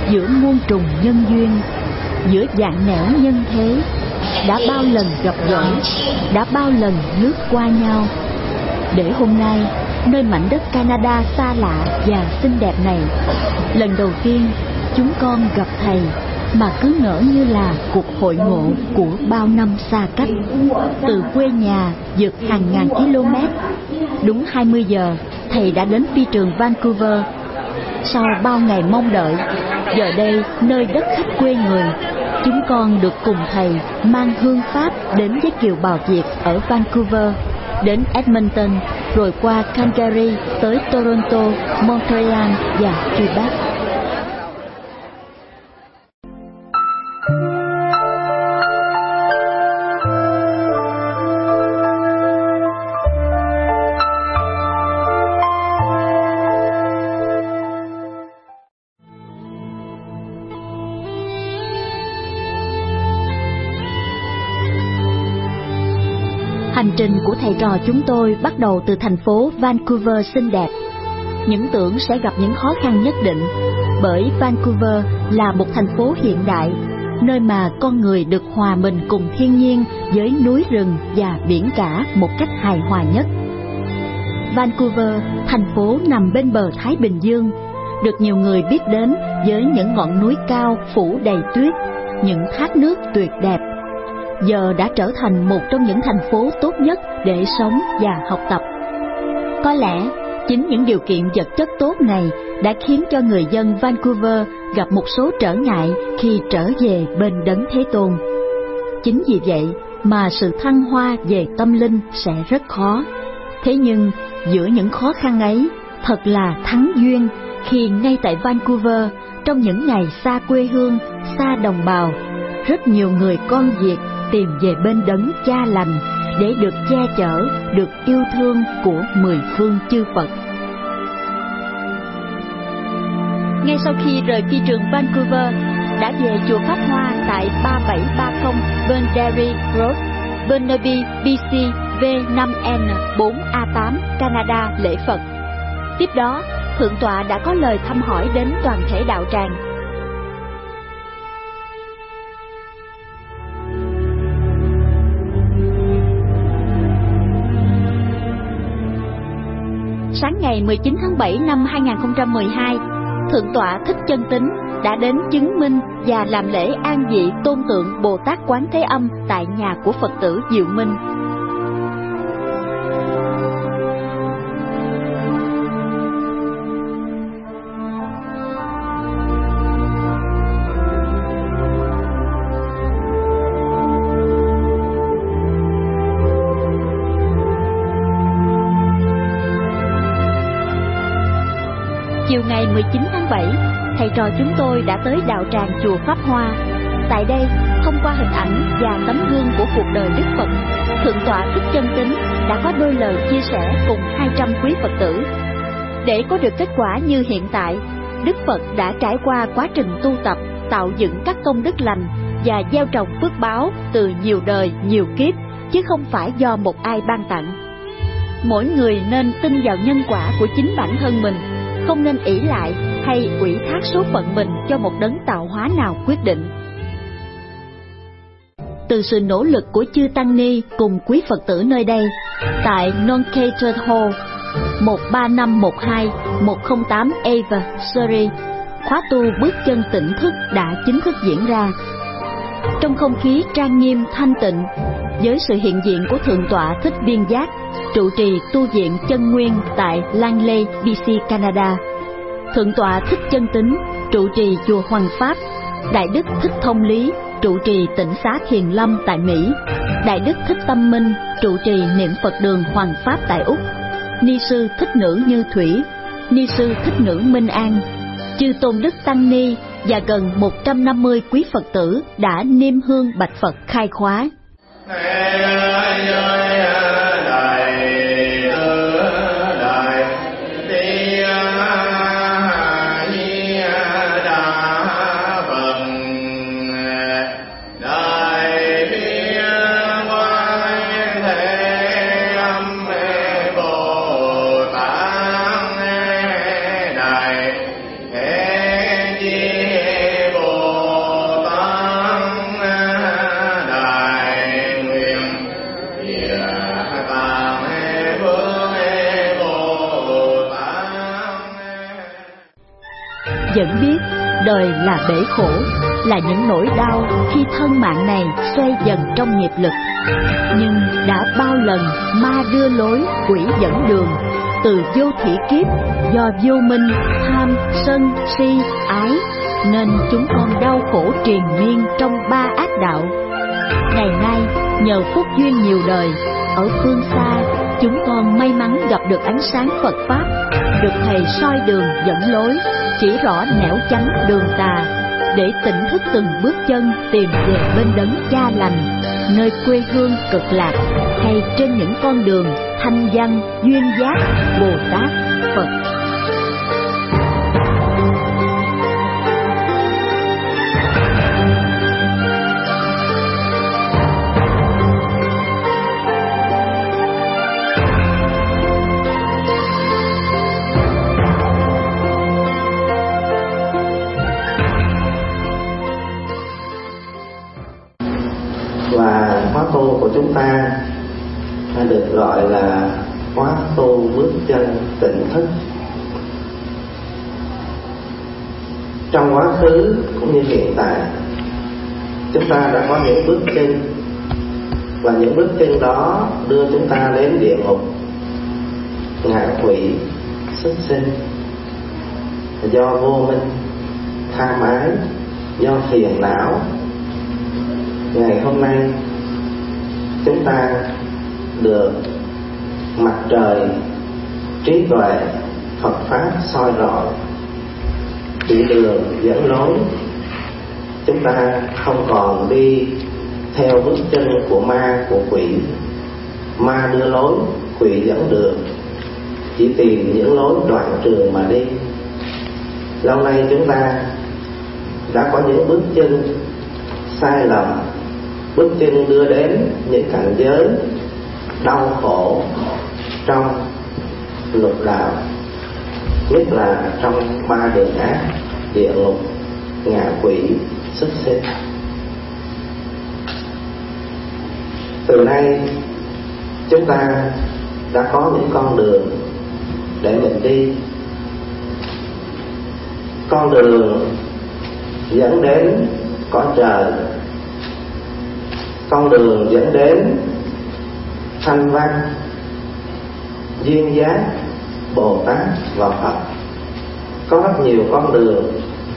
giữa muôn trùng nhân duyên, giữa vạn nẻo nhân thế, đã bao lần gặp gỡ, đã bao lần lướt qua nhau, để hôm nay nơi mảnh đất Canada xa lạ và xinh đẹp này, lần đầu tiên chúng con gặp thầy mà cứ ngỡ như là cuộc hội ngộ của bao năm xa cách. Từ quê nhà vượt hàng ngàn km, đúng 20 giờ thầy đã đến phi trường Vancouver. Sau bao ngày mong đợi, giờ đây nơi đất khách quê người, chúng con được cùng thầy mang hương pháp đến với kiều bào Việt ở Vancouver, đến Edmonton, rồi qua Calgary tới Toronto, Montreal và Quebec. Hành trình của thầy trò chúng tôi bắt đầu từ thành phố Vancouver xinh đẹp. Những tưởng sẽ gặp những khó khăn nhất định, bởi Vancouver là một thành phố hiện đại, nơi mà con người được hòa mình cùng thiên nhiên với núi rừng và biển cả một cách hài hòa nhất. Vancouver, thành phố nằm bên bờ Thái Bình Dương, được nhiều người biết đến với những ngọn núi cao phủ đầy tuyết, những thác nước tuyệt đẹp. Giờ đã trở thành một trong những thành phố tốt nhất để sống và học tập. Có lẽ chính những điều kiện vật chất tốt này đã khiến cho người dân Vancouver gặp một số trở ngại khi trở về bên Đấng Thế Tôn. Chính vì vậy mà sự thăng hoa về tâm linh sẽ rất khó. Thế nhưng giữa những khó khăn ấy, thật là thắng duyên khi ngay tại Vancouver, trong những ngày xa quê hương, xa đồng bào, rất nhiều người con Việt tìm về bên Đấng Cha lành để được che chở, được yêu thương của mười phương chư Phật. Ngay sau khi rời phi trường Vancouver, đã về chùa Pháp Hoa tại 3730 Boundary Road, Burnaby, BC, V5N4A8, Canada lễ Phật. Tiếp đó, Thượng tọa đã có lời thăm hỏi đến toàn thể đạo tràng. Sáng ngày 19 tháng 7 năm 2012, Thượng tọa Thích Chân Tín đã đến chứng minh và làm lễ an vị tôn tượng Bồ Tát Quán Thế Âm tại nhà của Phật tử Diệu Minh. Chiều ngày 19 tháng 7, thầy trò chúng tôi đã tới đạo tràng chùa Pháp Hoa. Tại đây, thông qua hình ảnh và tấm gương của cuộc đời Đức Phật, Thượng tọa Thích Chân Tín đã có đôi lời chia sẻ cùng 200 quý Phật tử. Để có được kết quả như hiện tại, Đức Phật đã trải qua quá trình tu tập, tạo dựng các công đức lành và gieo trồng phước báo từ nhiều đời, nhiều kiếp, chứ không phải do một ai ban tặng. Mỗi người nên tin vào nhân quả của chính bản thân mình, không nên ỷ lại hay ủy thác số phận mình cho một đấng tạo hóa nào quyết định. Từ sự nỗ lực của chư Tăng Ni cùng quý Phật tử nơi đây, tại Non-Catered Hall 13512-108 Ava, Surrey, khóa tu bước chân tỉnh thức đã chính thức diễn ra. Trong không khí trang nghiêm thanh tịnh, với sự hiện diện của Thượng tọa Thích Viên Giác, trụ trì tu viện Chân Nguyên tại Langley, BC, Canada, Thượng tọa Thích Chân Tín, trụ trì chùa Hoằng Pháp, Đại đức Thích Thông Lý, trụ trì Tịnh Xá Thiền Lâm tại Mỹ, Đại đức Thích Tâm Minh, trụ trì Niệm Phật Đường Hoằng Pháp tại Úc, Ni sư Thích Nữ Như Thủy, Ni sư Thích Nữ Minh An, chư tôn đức tăng ni và gần 150 quý Phật tử đã niêm hương bạch Phật khai khóa. Yeah. vẫn biết đời là bể khổ, là những nỗi đau khi thân mạng này xoay dần trong nghiệp lực. Nhưng đã bao lần ma đưa lối, quỷ dẫn đường, từ vô thỉ kiếp do vô minh, tham, sân, si, ái, nên chúng con đau khổ triền miên trong 3 ác đạo. Ngày nay nhờ phúc duyên nhiều đời, ở phương xa chúng con may mắn gặp được ánh sáng Phật Pháp, được Thầy soi đường dẫn lối, chỉ rõ nẻo chánh đường tà, để tỉnh thức từng bước chân tìm về bên đấng Cha lành, nơi quê hương cực lạc, hay trên những con đường thanh văn, duyên giác, Bồ Tát, Phật. Và khóa tu của chúng ta được gọi là khóa tu bước chân tỉnh thức. Trong quá khứ cũng như hiện tại, chúng ta đã có những bước chân, và những bước chân đó đưa chúng ta đến địa ngục, ngạ quỷ, xuất sinh, do vô minh, tham ái, do phiền não. Ngày hôm nay chúng ta được mặt trời trí tuệ Phật Pháp soi rọi, chỉ đường dẫn lối. Chúng ta không còn đi theo bước chân của ma, của quỷ. Ma đưa lối, quỷ dẫn đường, chỉ tìm những lối đoạn trường mà đi. Lâu nay chúng ta đã có những bước chân sai lầm, bước chân đưa đến những cảnh giới đau khổ trong lục đạo, nhất là trong 3 đường ác: địa ngục, ngạ quỷ, xuất sinh. Từ nay chúng ta đã có những con đường để mình đi. Con đường dẫn đến cõi trời, con đường dẫn đến thanh văn, duyên giác, Bồ Tát và Phật. Có rất nhiều con đường,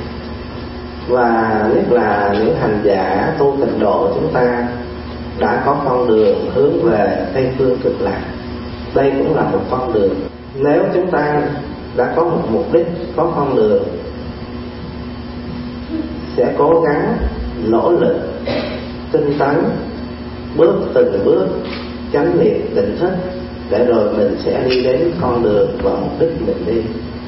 và nhất là những hành giả tu tịnh độ chúng ta đã có con đường hướng về Tây phương cực lạc. Đây cũng là một con đường. Nếu chúng ta đã có một mục đích, có con đường, sẽ cố gắng nỗ lực tinh tấn, bước từng bước chánh niệm tỉnh thức, để rồi mình sẽ đi đến con đường và mục đích mình đi.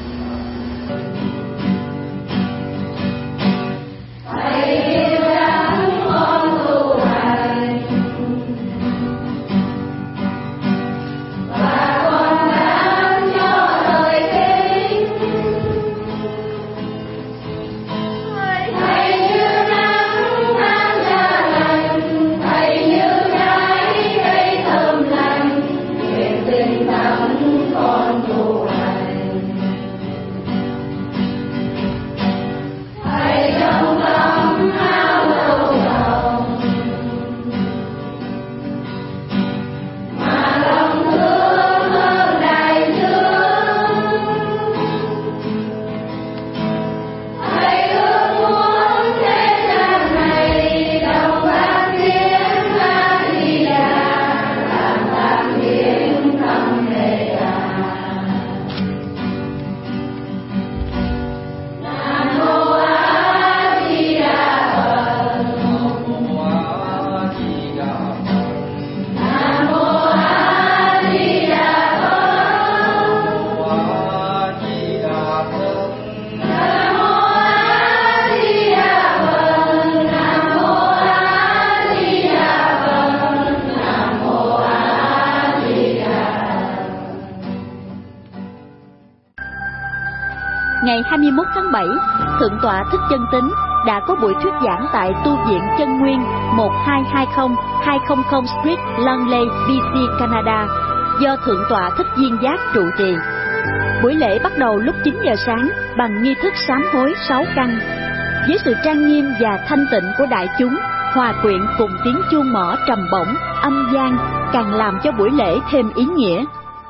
Ngày 21 tháng 7, Thượng tọa Thích Chân Tín đã có buổi thuyết giảng tại tu viện Chân Nguyên 1220 200 Street, Langley, BC, Canada, do Thượng tọa Thích Duyên Giác trụ trì. Buổi lễ bắt đầu lúc 9 giờ sáng bằng nghi thức sám hối 6 căn. Với sự trang nghiêm và thanh tịnh của đại chúng, hòa quyện cùng tiếng chuông mõ trầm bổng, âm vang càng làm cho buổi lễ thêm ý nghĩa.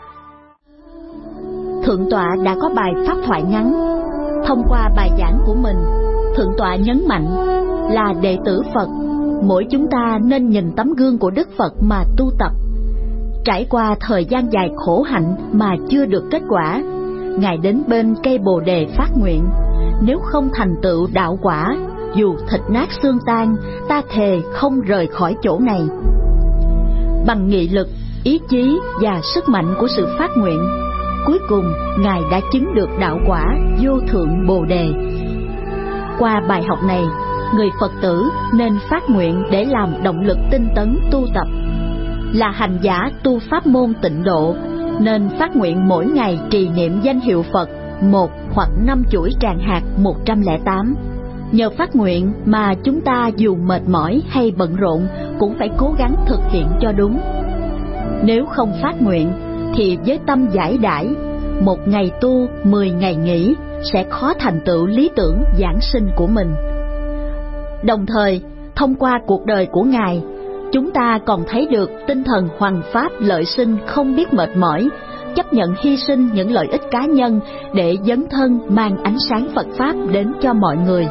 Thượng tọa đã có bài pháp thoại ngắn. Thông qua bài giảng của mình, Thượng tọa nhấn mạnh là đệ tử Phật, mỗi chúng ta nên nhìn tấm gương của Đức Phật mà tu tập. Trải qua thời gian dài khổ hạnh mà chưa được kết quả, Ngài đến bên cây Bồ Đề phát nguyện: nếu không thành tựu đạo quả, dù thịt nát xương tan, ta thề không rời khỏi chỗ này. Bằng nghị lực, ý chí và sức mạnh của sự phát nguyện, cuối cùng Ngài đã chứng được đạo quả vô thượng Bồ Đề. Qua bài học này, người Phật tử nên phát nguyện để làm động lực tinh tấn tu tập. Là hành giả tu pháp môn tịnh độ, nên phát nguyện mỗi ngày trì niệm danh hiệu Phật 1 hoặc 5 chuỗi tràng hạt 108. Nhờ phát nguyện mà chúng ta dù mệt mỏi hay bận rộn cũng phải cố gắng thực hiện cho đúng. Nếu không phát nguyện thì với tâm giải đãi, 1 ngày tu 10 ngày nghỉ sẽ khó thành tựu lý tưởng giảng sinh của mình. Đồng thời, thông qua cuộc đời của Ngài, chúng ta còn thấy được tinh thần hoằng pháp lợi sinh không biết mệt mỏi, chấp nhận hy sinh những lợi ích cá nhân để dấn thân mang ánh sáng Phật Pháp đến cho mọi người.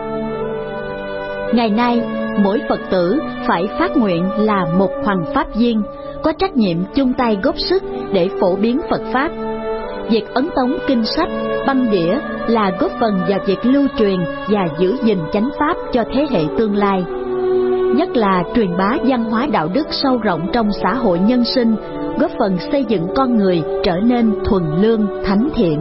Ngày nay, mỗi Phật tử phải phát nguyện là một hoằng pháp viên, có trách nhiệm chung tay góp sức để phổ biến Phật Pháp. Việc ấn tống kinh sách, băng đĩa là góp phần vào việc lưu truyền và giữ gìn chánh Pháp cho thế hệ tương lai. Nhất là truyền bá văn hóa đạo đức sâu rộng trong xã hội nhân sinh, góp phần xây dựng con người trở nên thuần lương, thánh thiện.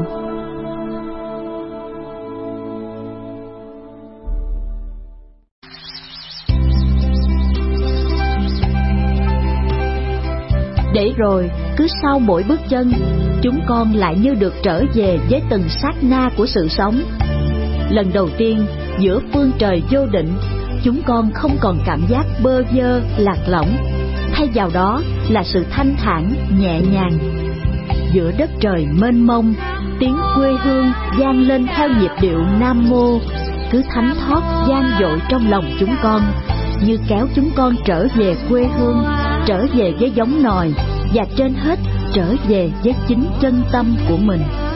Để rồi, cứ sau mỗi bước chân, chúng con lại như được trở về với từng sát na của sự sống. Lần đầu tiên, giữa phương trời vô định, chúng con không còn cảm giác bơ vơ, lạc lõng, thay vào đó là sự thanh thản, nhẹ nhàng. Giữa đất trời mênh mông, tiếng quê hương vang lên theo nhịp điệu Nam Mô, cứ thánh thót vang dội trong lòng chúng con, như kéo chúng con trở về quê hương, trở về với giống nòi, và trên hết trở về với chính chân tâm của mình.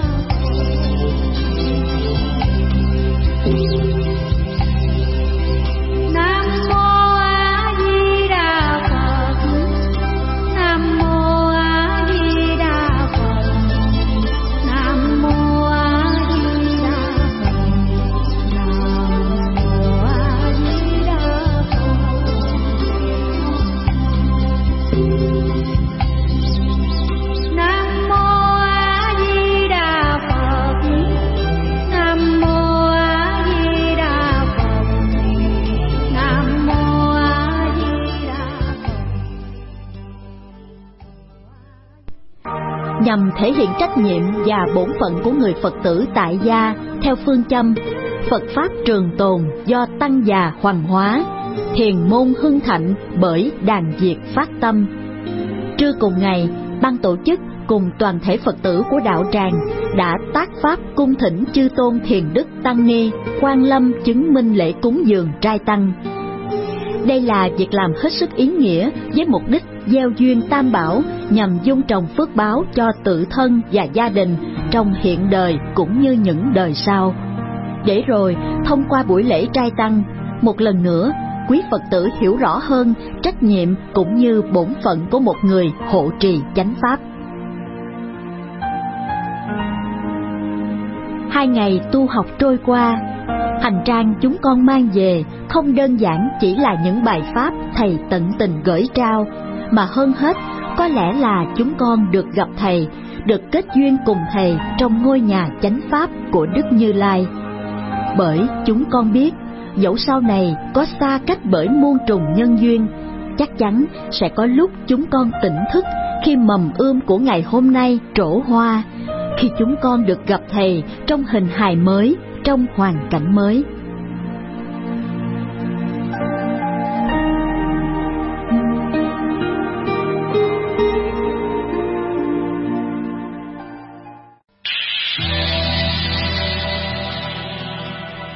Nhằm thể hiện trách nhiệm và bổn phận của người Phật tử tại gia theo phương châm Phật Pháp trường tồn do tăng già hoằng hóa, thiền môn hưng thạnh bởi đàn diệt phát tâm. Trưa cùng ngày, ban tổ chức cùng toàn thể Phật tử của đạo tràng đã tác pháp cung thỉnh chư tôn thiền đức tăng ni Quan Lâm chứng minh lễ cúng dường trai tăng. Đây là việc làm hết sức ý nghĩa với mục đích gieo duyên tam bảo nhằm dung trồng phước báo cho tự thân và gia đình trong hiện đời cũng như những đời sau. Để rồi, thông qua buổi lễ trai tăng, một lần nữa, quý Phật tử hiểu rõ hơn trách nhiệm cũng như bổn phận của một người hộ trì chánh Pháp. 2 ngày tu học trôi qua, hành trang chúng con mang về không đơn giản chỉ là những bài pháp thầy tận tình gửi trao, mà hơn hết có lẽ là chúng con được gặp thầy, được kết duyên cùng thầy trong ngôi nhà chánh Pháp của Đức Như Lai. Bởi chúng con biết, dẫu sau này có xa cách bởi muôn trùng nhân duyên, chắc chắn sẽ có lúc chúng con tỉnh thức khi mầm ươm của ngày hôm nay trổ hoa, khi chúng con được gặp thầy trong hình hài mới, trong hoàn cảnh mới.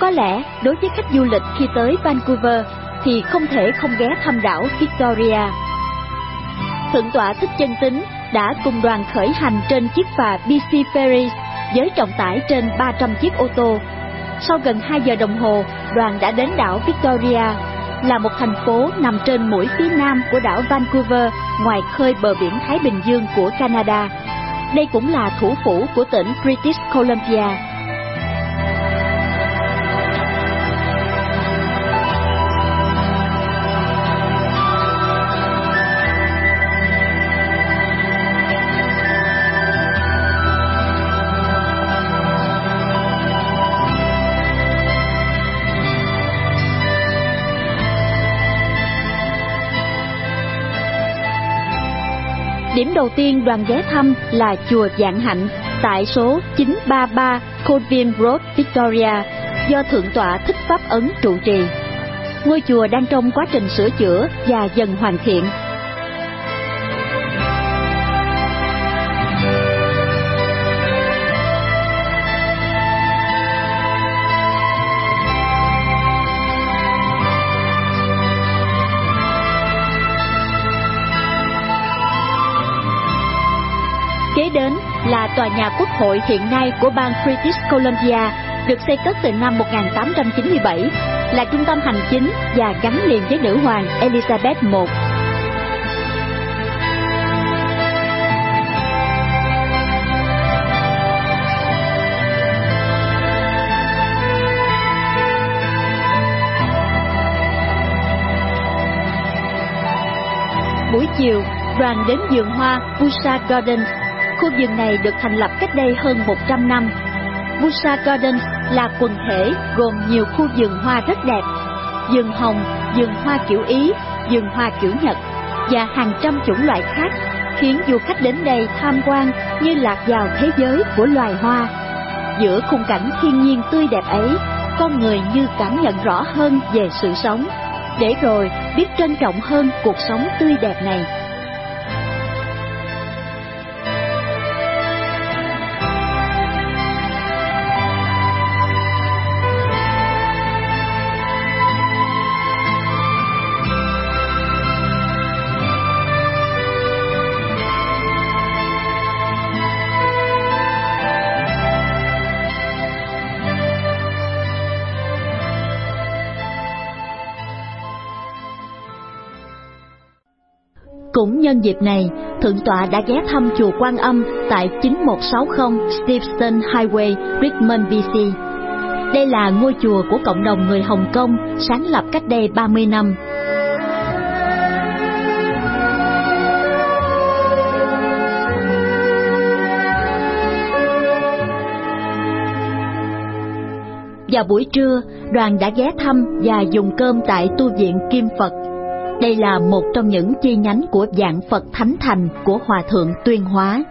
Có lẽ đối với khách du lịch khi tới Vancouver thì không thể không ghé thăm đảo Victoria. Thượng tọa Thích Chân Tín đã cùng đoàn khởi hành trên chiếc phà BC Ferries với trọng tải trên 300 chiếc ô tô. Sau gần 2 giờ đồng hồ, đoàn đã đến đảo Victoria, là một thành phố nằm trên mũi phía nam của đảo Vancouver, ngoài khơi bờ biển Thái Bình Dương của Canada. Đây cũng là thủ phủ của tỉnh British Columbia. Điểm đầu tiên đoàn ghé thăm là chùa Vạn Hạnh tại số 933 Colvin Road, Victoria, do Thượng tọa Thích Pháp Ấn trụ trì. Ngôi chùa đang trong quá trình sửa chữa và dần hoàn thiện. Kế đến là tòa nhà quốc hội hiện nay của bang British Columbia, được xây cất từ năm 1897, là trung tâm hành chính và gắn liền với nữ hoàng Elizabeth I. Buổi chiều, đoàn đến vườn hoa Busa Gardens. Khu vườn này được thành lập cách đây hơn 100 năm. Busa Gardens là quần thể gồm nhiều khu vườn hoa rất đẹp: vườn hồng, vườn hoa kiểu Ý, vườn hoa kiểu Nhật và hàng trăm chủng loại khác, khiến du khách đến đây tham quan như lạc vào thế giới của loài hoa. Giữa khung cảnh thiên nhiên tươi đẹp ấy, con người như cảm nhận rõ hơn về sự sống, để rồi biết trân trọng hơn cuộc sống tươi đẹp này. Cũng nhân dịp này, Thượng tọa đã ghé thăm chùa Quan Âm tại 9160 Steveston Highway, Richmond, BC. Đây là ngôi chùa của cộng đồng người Hồng Kông sáng lập cách đây 30 năm. Vào buổi trưa, đoàn đã ghé thăm và dùng cơm tại tu viện Kim Phật. Đây là một trong những chi nhánh của Vạn Phật Thánh Thành của Hòa Thượng Tuyên Hóa.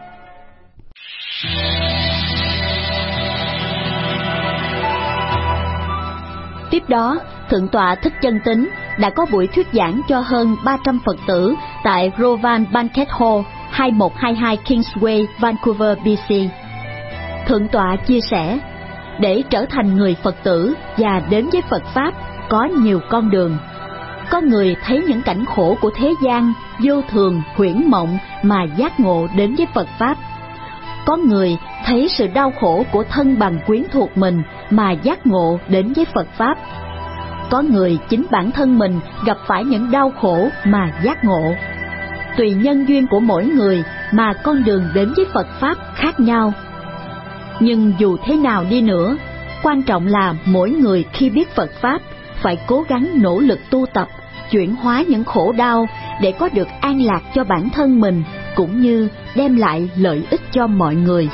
Tiếp đó, Thượng tọa Thích Chân Tín đã có buổi thuyết giảng cho hơn 300 Phật tử tại Rovan Banquet Hall, 2122 Kingsway, Vancouver, BC. Thượng tọa chia sẻ, để trở thành người Phật tử và đến với Phật Pháp có nhiều con đường. Có người thấy những cảnh khổ của thế gian vô thường, huyễn mộng mà giác ngộ đến với Phật Pháp. Có người thấy sự đau khổ của thân bằng quyến thuộc mình mà giác ngộ đến với Phật Pháp. Có người chính bản thân mình gặp phải những đau khổ mà giác ngộ. Tùy nhân duyên của mỗi người mà con đường đến với Phật Pháp khác nhau. Nhưng dù thế nào đi nữa, quan trọng là mỗi người khi biết Phật Pháp phải cố gắng nỗ lực tu tập, chuyển hóa những khổ đau để có được an lạc cho bản thân mình, cũng như đem lại lợi ích cho mọi người.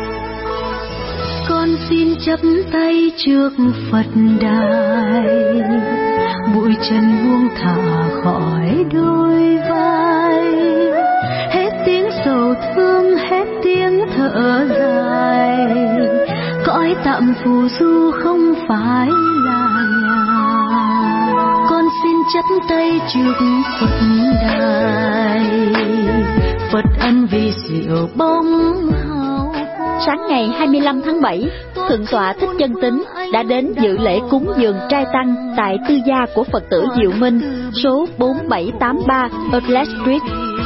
Con xin chắp tay trước Phật đài, bụi trần buông thả khỏi đôi vai. Hết tiếng sầu thương, hết tiếng thở dài, cõi tạm phù du không phải là nhà. Con xin chắp tay trước Phật đài, Phật ân vì diệu bóng hào quang. Sáng ngày 25 tháng 7, Thượng tọa Thích Chân Tín đã đến dự lễ cúng dường trai tăng tại tư gia của Phật tử Diệu Minh, số 4783 Earth Street.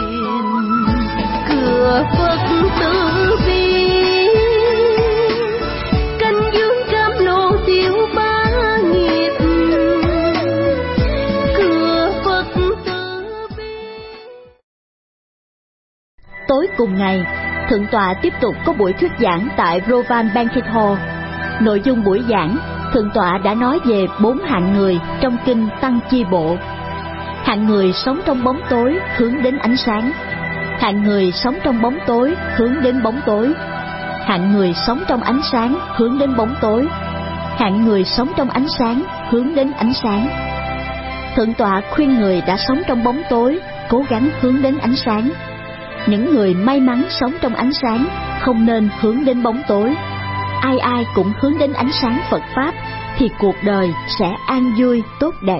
Cửa Phật tử vi, canh dương cam lô tiêu bá nghiệp. Cửa Phật tử vi. Tối cùng ngày, Thượng tọa tiếp tục có buổi thuyết giảng tại Rovan Banquet Hall. Nội dung buổi giảng, Thượng tọa đã nói về 4 hạng người trong kinh Tăng Chi Bộ. Hạng người sống trong bóng tối hướng đến ánh sáng. Hạng người sống trong bóng tối hướng đến bóng tối. Hạng người sống trong ánh sáng hướng đến bóng tối. Hạng người sống trong ánh sáng hướng đến ánh sáng. Thượng tọa khuyên người đã sống trong bóng tối cố gắng hướng đến ánh sáng. Những người may mắn sống trong ánh sáng không nên hướng đến bóng tối. Ai ai cũng hướng đến ánh sáng Phật Pháp thì cuộc đời sẽ an vui tốt đẹp.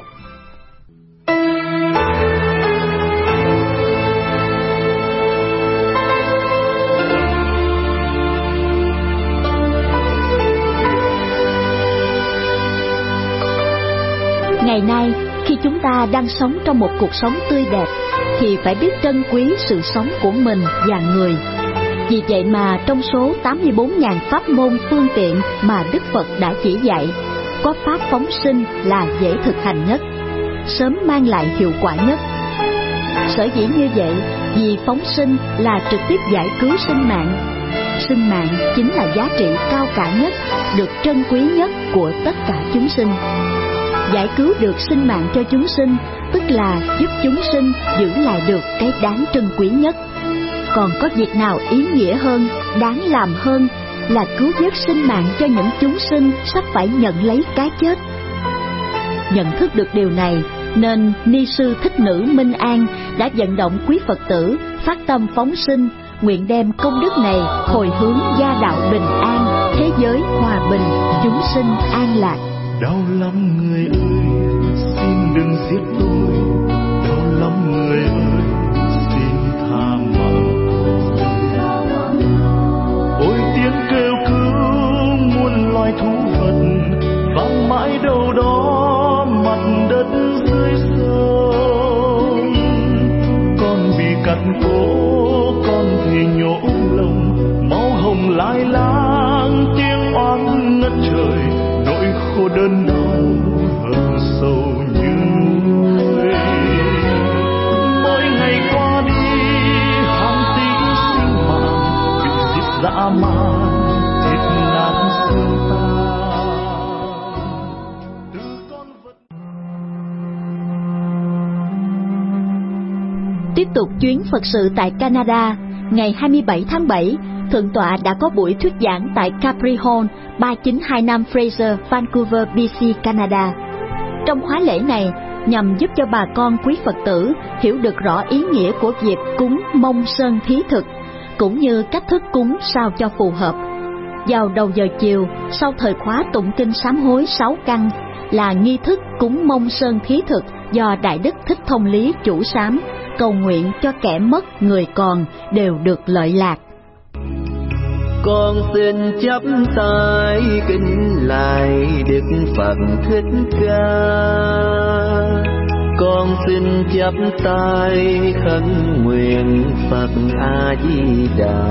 Ngày nay, khi chúng ta đang sống trong một cuộc sống tươi đẹp, thì phải biết trân quý sự sống của mình và người. Vì vậy mà trong số 84.000 pháp môn phương tiện mà Đức Phật đã chỉ dạy, có pháp phóng sinh là dễ thực hành nhất, sớm mang lại hiệu quả nhất. Sở dĩ như vậy, vì phóng sinh là trực tiếp giải cứu sinh mạng. Sinh mạng chính là giá trị cao cả nhất, được trân quý nhất của tất cả chúng sinh. Giải cứu được sinh mạng cho chúng sinh, tức là giúp chúng sinh giữ lại được cái đáng trân quý nhất. Còn có việc nào ý nghĩa hơn, đáng làm hơn là cứu vớt sinh mạng cho những chúng sinh sắp phải nhận lấy cái chết? Nhận thức được điều này, nên Ni sư Thích Nữ Minh An đã vận động quý Phật tử phát tâm phóng sinh, nguyện đem công đức này hồi hướng gia đạo bình an, thế giới hòa bình, chúng sinh an lạc. Đau lắm người ơi, xin đừng giết tôi. Đau lắm người ơi, xin tha mạng tôi. Ôi tiếng kêu cứu muôn loài thú vật vang mãi đâu đó mặt đất dưới sông. Con bị cắt cổ, con thì nhổ lông, máu hồng lai láng tiếng oán ngất trời. Nỗi khổ đơn đau hận sâu như người. Mỗi ngày qua đi hàng tỷ sinh mạng bị giết dã man, thịt nát xương tan. Từ con vật. Tiếp tục chuyến Phật sự tại Canada, ngày 27 tháng 7, Thượng tọa đã có buổi thuyết giảng tại Capri Hall, 3925 Fraser, Vancouver, BC, Canada. Trong khóa lễ này, nhằm giúp cho bà con quý Phật tử hiểu được rõ ý nghĩa của việc cúng mông sơn thí thực, cũng như cách thức cúng sao cho phù hợp. Vào đầu giờ chiều, sau thời khóa tụng kinh sám hối 6 căn, là nghi thức cúng mông sơn thí thực do Đại Đức Thích Thông Lý chủ sám, cầu nguyện cho kẻ mất người còn đều được lợi lạc. Con xin chắp tay kính lại Đức Phật Thích Ca. Con xin chắp tay khấn nguyện Phật A Di Đà.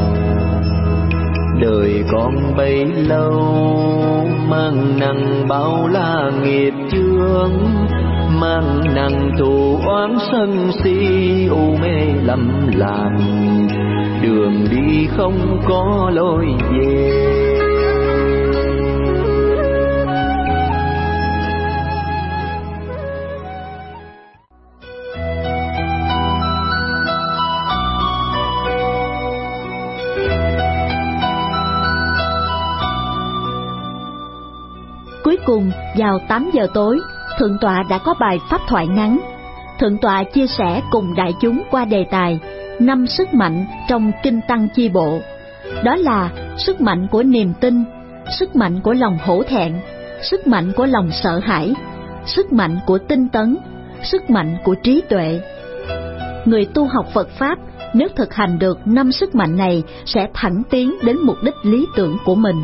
Đời con bấy lâu mang nặng bao la nghiệp chướng, mang nặng thù oán sân si u mê lầm lạc. Đường đi không có lối về. Cuối cùng, vào 8 giờ tối, Thượng tọa đã có bài pháp thoại ngắn. Thượng tọa chia sẻ cùng đại chúng qua đề tài 5 sức mạnh trong Kinh Tăng Chi Bộ. Đó là sức mạnh của niềm tin, sức mạnh của lòng hổ thẹn, sức mạnh của lòng sợ hãi, sức mạnh của tinh tấn, sức mạnh của trí tuệ. Người tu học Phật Pháp nếu thực hành được 5 sức mạnh này sẽ thẳng tiến đến mục đích lý tưởng của mình.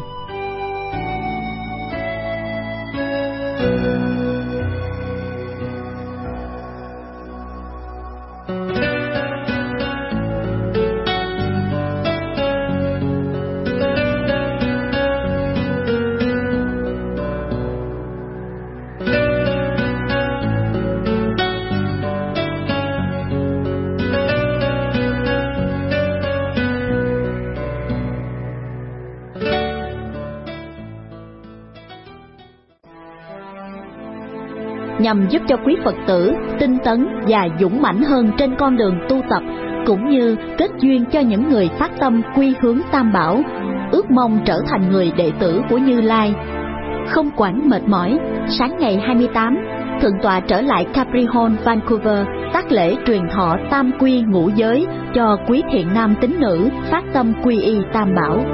Nhằm giúp cho quý Phật tử tinh tấn và dũng mãnh hơn trên con đường tu tập, cũng như kết duyên cho những người phát tâm quy hướng Tam Bảo, ước mong trở thành người đệ tử của Như Lai. Không quản mệt mỏi, sáng ngày 28, Thượng tọa trở lại Capri Hall, Vancouver, tác lễ truyền thọ Tam Quy Ngũ Giới cho quý thiện nam tín nữ phát tâm quy y Tam Bảo.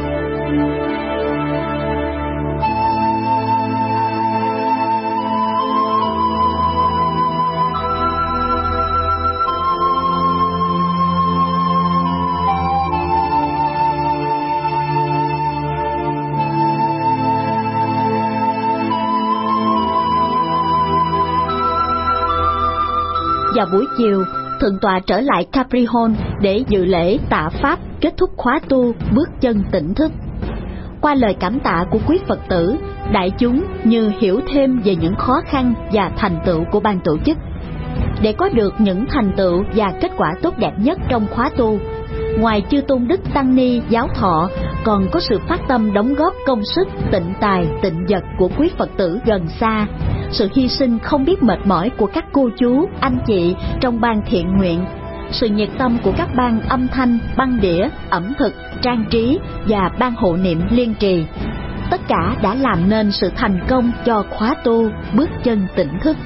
Vào buổi chiều, Thượng tọa trở lại Capri Hall để dự lễ tạ Pháp kết thúc khóa tu bước chân tỉnh thức. Qua lời cảm tạ của quý Phật tử, đại chúng như hiểu thêm về những khó khăn và thành tựu của ban tổ chức. Để có được những thành tựu và kết quả tốt đẹp nhất trong khóa tu, ngoài chư tôn đức tăng ni giáo thọ, còn có sự phát tâm đóng góp công sức tịnh tài tịnh vật của quý Phật tử gần xa, sự hy sinh không biết mệt mỏi của các cô chú, anh chị trong ban thiện nguyện, sự nhiệt tâm của các ban âm thanh, băng đĩa, ẩm thực, trang trí và ban hộ niệm liên trì. Tất cả đã làm nên sự thành công cho khóa tu bước chân tỉnh thức.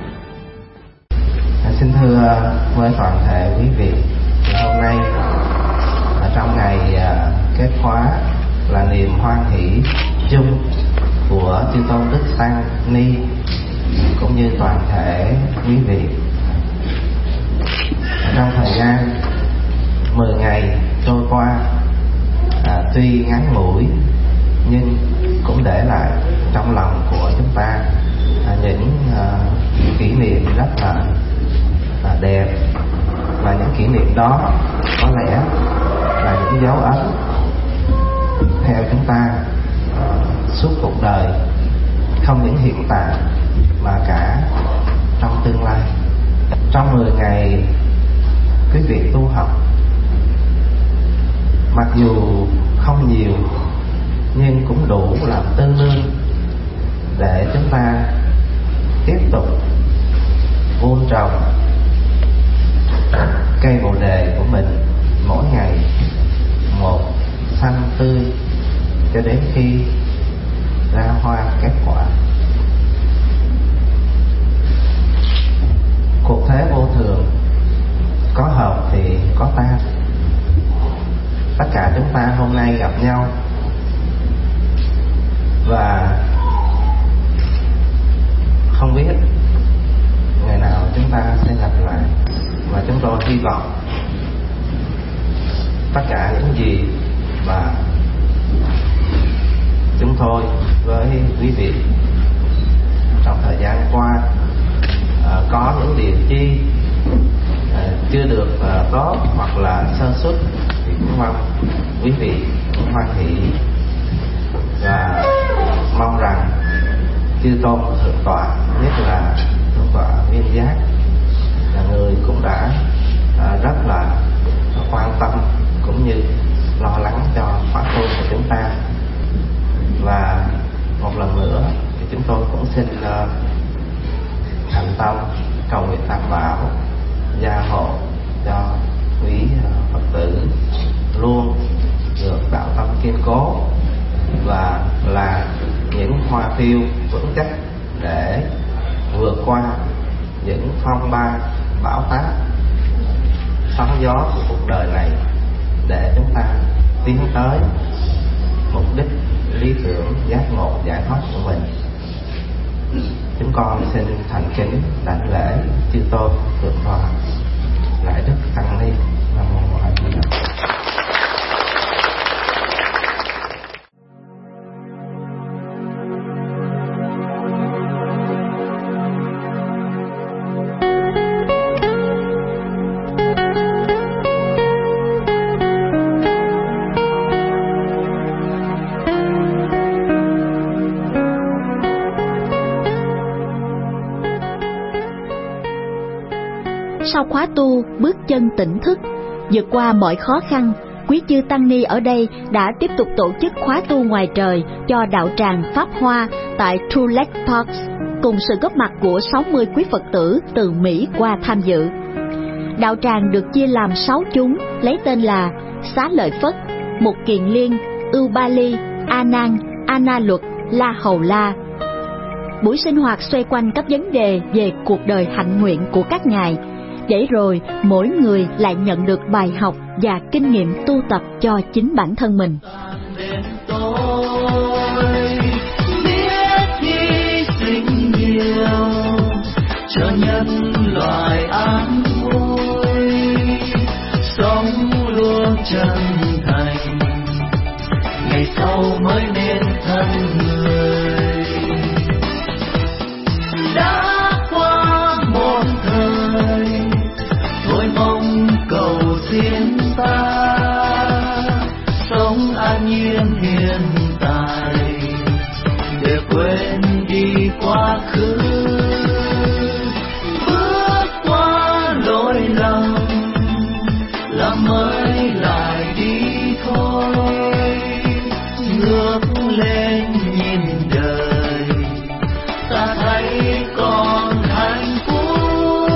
Xin thưa với toàn thể quý vị, hôm nay trong ngày kết khóa là niềm hoan hỷ chung của chư tôn đức tăng ni cũng như toàn thể quý vị. Trong thời gian 10 ngày trôi qua, tuy ngắn ngủi nhưng cũng để lại trong lòng của chúng ta những kỷ niệm rất là đẹp, và những kỷ niệm đó có lẽ là những dấu ấn theo chúng ta suốt cuộc đời, không những hiện tại mà cả trong tương lai. Trong 10 ngày quý vị tu học, mặc dù không nhiều nhưng cũng đủ làm tư nương để chúng ta tiếp tục vun trồng cây bồ đề của mình mỗi ngày một xanh tươi cho đến khi ra hoa kết quả. Cuộc thế vô thường, có hợp thì có tan. Tất cả chúng ta hôm nay gặp nhau và không biết ngày nào chúng ta sẽ gặp lại, và chúng tôi hy vọng tất cả những gì mà chúng tôi với quý vị trong thời gian qua có những điều chi chưa được tốt hoặc là sơ suất thì cũng mong quý vị cũng hoan hỷ và mong rằng chư tôn thượng tọa, nhất là thượng tọa Viên Giác, là người cũng đã rất là quan tâm cũng như lo lắng cho khóa tu của chúng ta. Và một lần nữa thì chúng tôi cũng xin thành tâm cầu nguyện Tam Bảo gia hộ cho quý Phật tử luôn được đạo tâm kiên cố và là những hoa phiêu vững chắc để vượt qua những phong ba bão táp sóng gió của cuộc đời này, để chúng ta tiến tới mục đích lý tưởng giác ngộ giải thoát của mình. Chúng con xin thành kính đảnh lễ chư tôn thượng tọa Đại Đức Tăng Ni. Nam mô A Di Sau khóa tu, bước chân tỉnh thức, vượt qua mọi khó khăn, quý chư tăng ni ở đây đã tiếp tục tổ chức khóa tu ngoài trời cho đạo tràng Pháp Hoa tại True Lake Park, cùng sự góp mặt của 60 quý Phật tử từ Mỹ qua tham dự. Đạo tràng được chia làm 6 chúng lấy tên là Xá Lợi Phất, Mục Kiền Liên, Ưu Ba Ly, A Nan, A Na Luật, La Hầu La. Buổi sinh hoạt xoay quanh các vấn đề về cuộc đời hạnh nguyện của các ngài, để rồi mỗi người lại nhận được bài học và kinh nghiệm tu tập cho chính bản thân mình. Cho nhân loại an vui, sống luôn chân thành, ngày sau mới nên thân người. Đã qua một thời, thôi mong cầu xin ta sống an nhiên hiện tại, để quên đi quá khứ. Mới lại đi thôi, ngước lên nhìn đời, ta thấy còn hạnh phúc.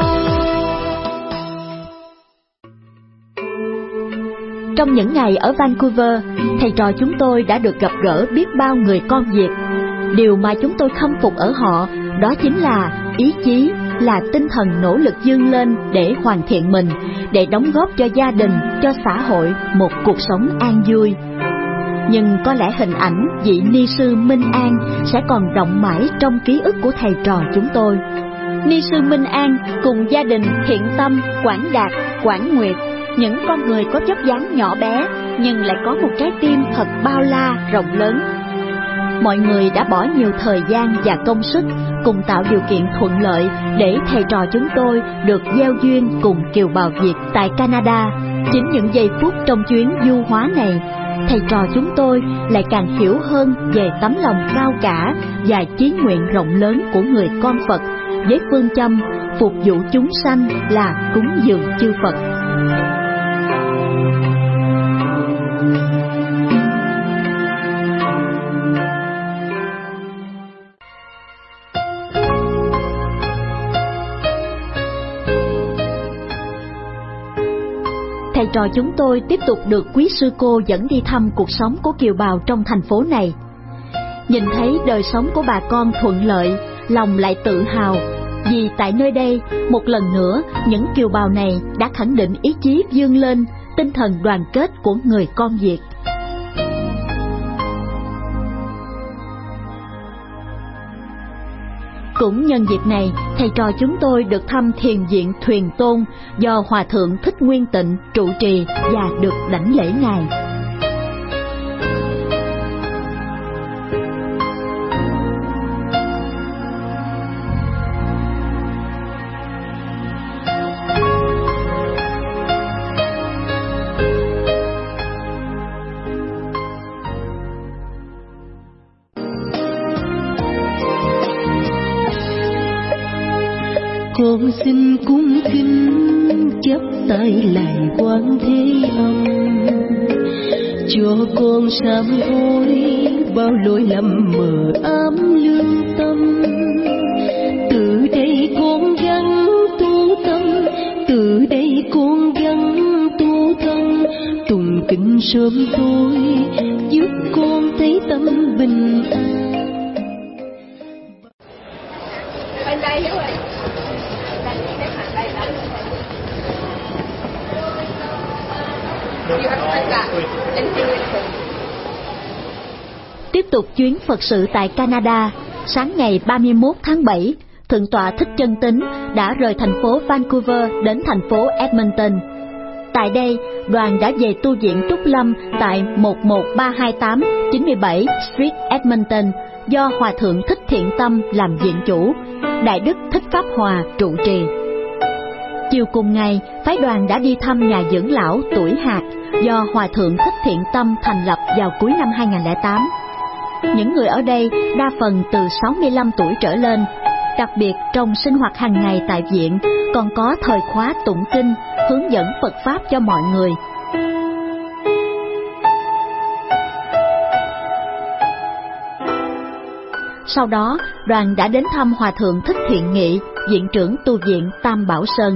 Trong những ngày ở Vancouver, thầy trò chúng tôi đã được gặp gỡ biết bao người con Việt. Điều mà chúng tôi khâm phục ở họ đó chính là ý chí, là tinh thần nỗ lực vươn lên để hoàn thiện mình, để đóng góp cho gia đình, cho xã hội một cuộc sống an vui. Nhưng có lẽ hình ảnh vị ni sư Minh An sẽ còn đọng mãi trong ký ức của thầy trò chúng tôi. Ni sư Minh An cùng gia đình Thiện Tâm, Quảng Đạt, Quảng Nguyệt, những con người có vóc dáng nhỏ bé nhưng lại có một trái tim thật bao la, rộng lớn. Mọi người đã bỏ nhiều thời gian và công sức cùng tạo điều kiện thuận lợi để thầy trò chúng tôi được gieo duyên cùng kiều bào Việt tại Canada. Chính những giây phút trong chuyến du hóa này, thầy trò chúng tôi lại càng hiểu hơn về tấm lòng cao cả và chí nguyện rộng lớn của người con Phật với phương châm phục vụ chúng sanh là cúng dường chư Phật. Thầy trò chúng tôi tiếp tục được quý sư cô dẫn đi thăm cuộc sống của kiều bào trong thành phố này. Nhìn thấy đời sống của bà con thuận lợi, lòng lại tự hào, vì tại nơi đây, một lần nữa, những kiều bào này đã khẳng định ý chí vươn lên, tinh thần đoàn kết của người con Việt. Cũng nhân dịp này, thầy trò chúng tôi được thăm thiền viện Thuyền Tôn do Hòa Thượng Thích Nguyên Tịnh trụ trì và được đảnh lễ ngài. Con xin cung kính chắp tay lạy Quan Thế Âm, cho con sám hối bao lỗi lầm mờ ám lương tâm. Từ đây con gắng tu tâm, từ đây con gắng tu thân, tụng kinh sớm tối giúp con thấy tâm bình an. Tiếp tục chuyến Phật sự tại Canada, sáng ngày 31 tháng 7, Thượng tọa Thích Chân Tín đã rời thành phố Vancouver đến thành phố Edmonton. Tại đây, đoàn đã về tu viện Trúc Lâm tại 11328 97 Street Edmonton do Hòa Thượng Thích Thiện Tâm làm viện chủ, Đại Đức Thích Pháp Hòa trụ trì. Chiều cùng ngày, phái đoàn đã đi thăm nhà dưỡng lão Tuổi Hạt do Hòa Thượng Thích Thiện Tâm thành lập vào cuối năm 2008. Những người ở đây đa phần từ 65 tuổi trở lên. Đặc biệt trong sinh hoạt hàng ngày tại viện còn có thời khóa tụng kinh, hướng dẫn Phật Pháp cho mọi người. Sau đó, đoàn đã đến thăm Hòa Thượng Thích Thiện Nghị, viện trưởng tu viện Tam Bảo Sơn.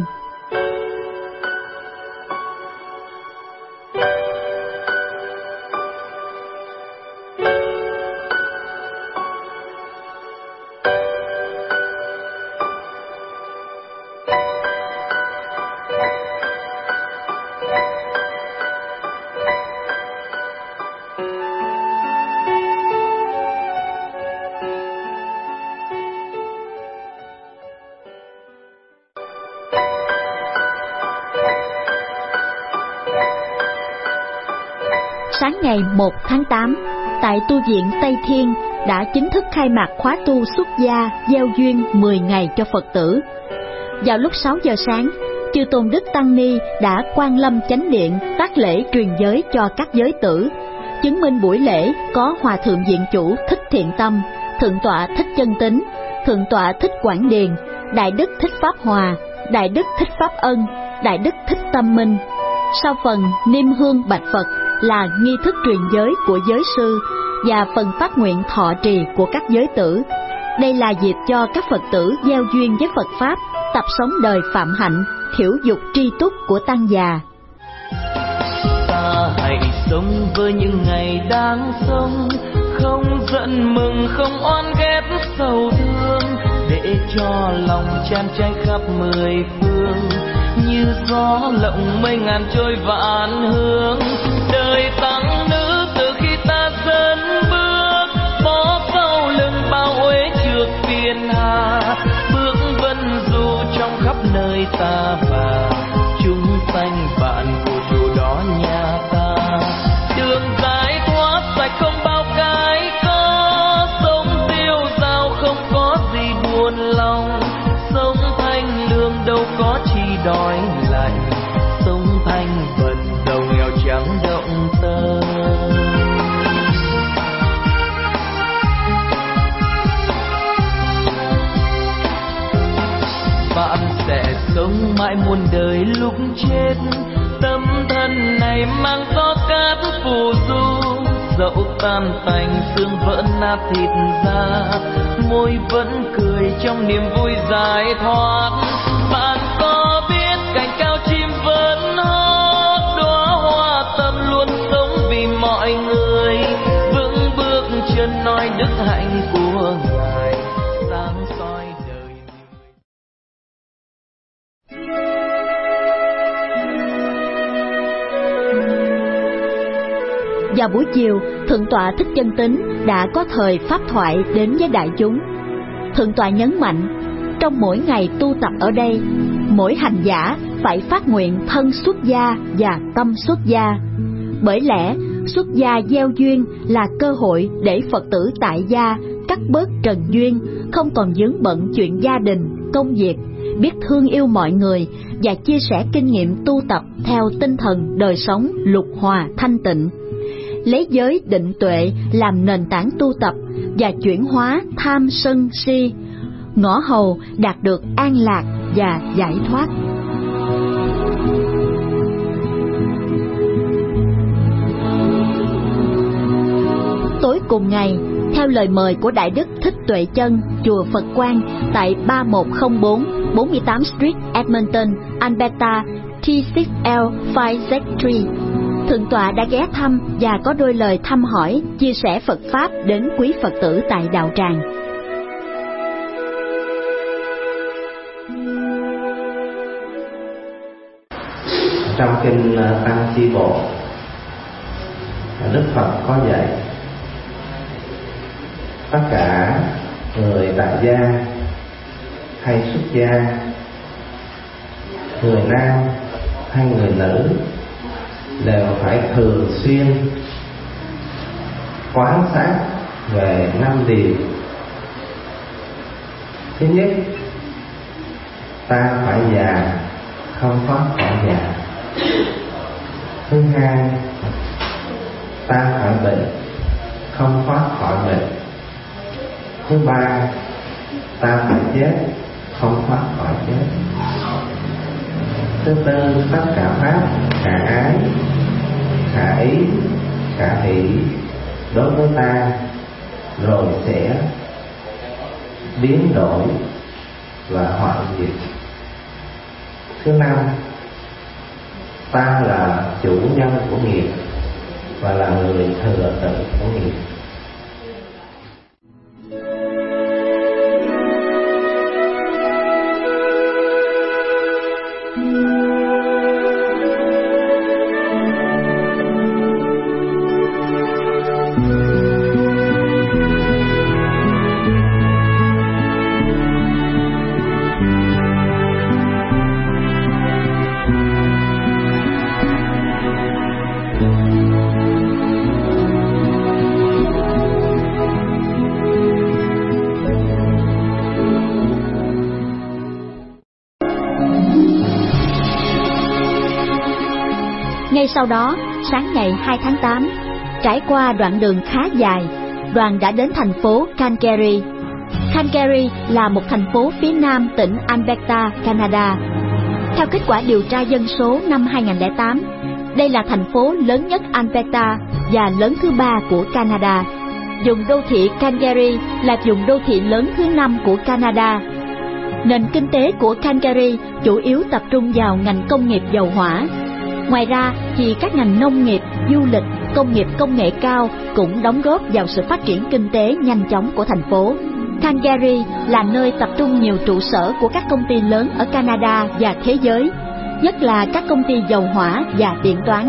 Sáng ngày 1 tháng 8, tại tu viện Tây Thiên đã chính thức khai mạc khóa tu xuất gia gieo duyên 10 ngày cho Phật tử. Vào lúc 6 giờ sáng, Chư Tôn Đức Tăng Ni đã quang lâm chánh điện tác lễ truyền giới cho các giới tử. Chứng minh buổi lễ có Hòa Thượng Viện Chủ Thích Thiện Tâm, Thượng tọa Thích Chân Tín, Thượng tọa Thích Quảng Điền, Đại Đức Thích Pháp Hòa, Đại Đức Thích Pháp Ân, Đại Đức Thích Tâm Minh. Sau phần niêm hương bạch Phật là nghi thức truyền giới của giới sư và phần phát nguyện thọ trì của các giới tử. Đây là dịp cho các Phật tử gieo duyên với Phật Pháp, tập sống đời phạm hạnh, thiểu dục tri túc của tăng già. Ta hãy sống với những ngày đang sống, không giận mừng, không oan ghét sầu thương, để cho lòng chan cháy khắp mười phương, như gió lộng mây ngàn trôi vạn hướng. Đời tăng nữ từ khi ta dẫn bước, bỏ sau lưng bao uế trượt phiền hà, bước vân du trong khắp nơi ta vào, chúng sanh bạn của chủ đó nhà ta. Đường giải thoát sạch không bao cái có, sống tiêu dao không có gì buồn lòng, sống thanh lương đâu có chi đói lạnh, sống thanh bần giàu nghèo chẳng động tâm. Bạn sẽ sống mãi muôn đời lúc chết, tâm thân này mang gió cát phù du, dẫu tan tành xương vỡ nát thịt da, môi vẫn cười trong niềm vui giải thoát. Bạn có biết cành cao chim vẫn hót, đóa hoa tâm luôn sống vì mọi người, vững bước chân nói đức hạnh của Ngài, sáng soi đời người. Vào buổi chiều, Thượng tọa Thích Chân Tín đã có thời pháp thoại đến với đại chúng. Thượng tọa nhấn mạnh, trong mỗi ngày tu tập ở đây, mỗi hành giả phải phát nguyện thân xuất gia và tâm xuất gia. Bởi lẽ, xuất gia gieo duyên là cơ hội để Phật tử tại gia cắt bớt trần duyên, không còn vướng bận chuyện gia đình, công việc, biết thương yêu mọi người và chia sẻ kinh nghiệm tu tập theo tinh thần đời sống lục hòa thanh tịnh. Lấy giới định tuệ làm nền tảng tu tập và chuyển hóa tham sân si, ngõ hầu đạt được an lạc và giải thoát. Tối cùng ngày, theo lời mời của Đại Đức Thích Tuệ Chân, chùa Phật Quang tại 3104 48 Street, Edmonton, Alberta, T6L 5Z3, Thượng tọa đã ghé thăm và có đôi lời thăm hỏi, chia sẻ Phật Pháp đến quý Phật tử tại đạo tràng. Trong kinh Tăng Chi Bộ, Đức Phật có dạy tất cả người tại gia hay xuất gia, người nam hay người nữ, đều phải thường xuyên quán sát về 5 điều. Thứ nhất, ta phải già không thoát khỏi già. Thứ hai, ta phải bệnh không thoát khỏi bệnh. Thứ ba, ta phải chết, không thoát khỏi chết. Thứ tư, tất cả pháp khả ái, khả ý, khả hỷ đối với ta rồi sẽ biến đổi và hoại diệt. Thứ năm, ta là chủ nhân của nghiệp và là người thừa tự của nghiệp. Ngay sau đó, sáng ngày 2 tháng 8, trải qua đoạn đường khá dài, đoàn đã đến thành phố Calgary. Calgary là một thành phố phía nam tỉnh Alberta, Canada. Theo kết quả điều tra dân số năm 2008, đây là thành phố lớn nhất Alberta và lớn thứ 3 của Canada. Vùng đô thị Calgary là vùng đô thị lớn thứ 5 của Canada. Nền kinh tế của Calgary chủ yếu tập trung vào ngành công nghiệp dầu hỏa. Ngoài ra thì các ngành nông nghiệp, du lịch, công nghiệp công nghệ cao cũng đóng góp vào sự phát triển kinh tế nhanh chóng của thành phố. Calgary là nơi tập trung nhiều trụ sở của các công ty lớn ở Canada và thế giới, nhất là các công ty dầu hỏa và điện toán.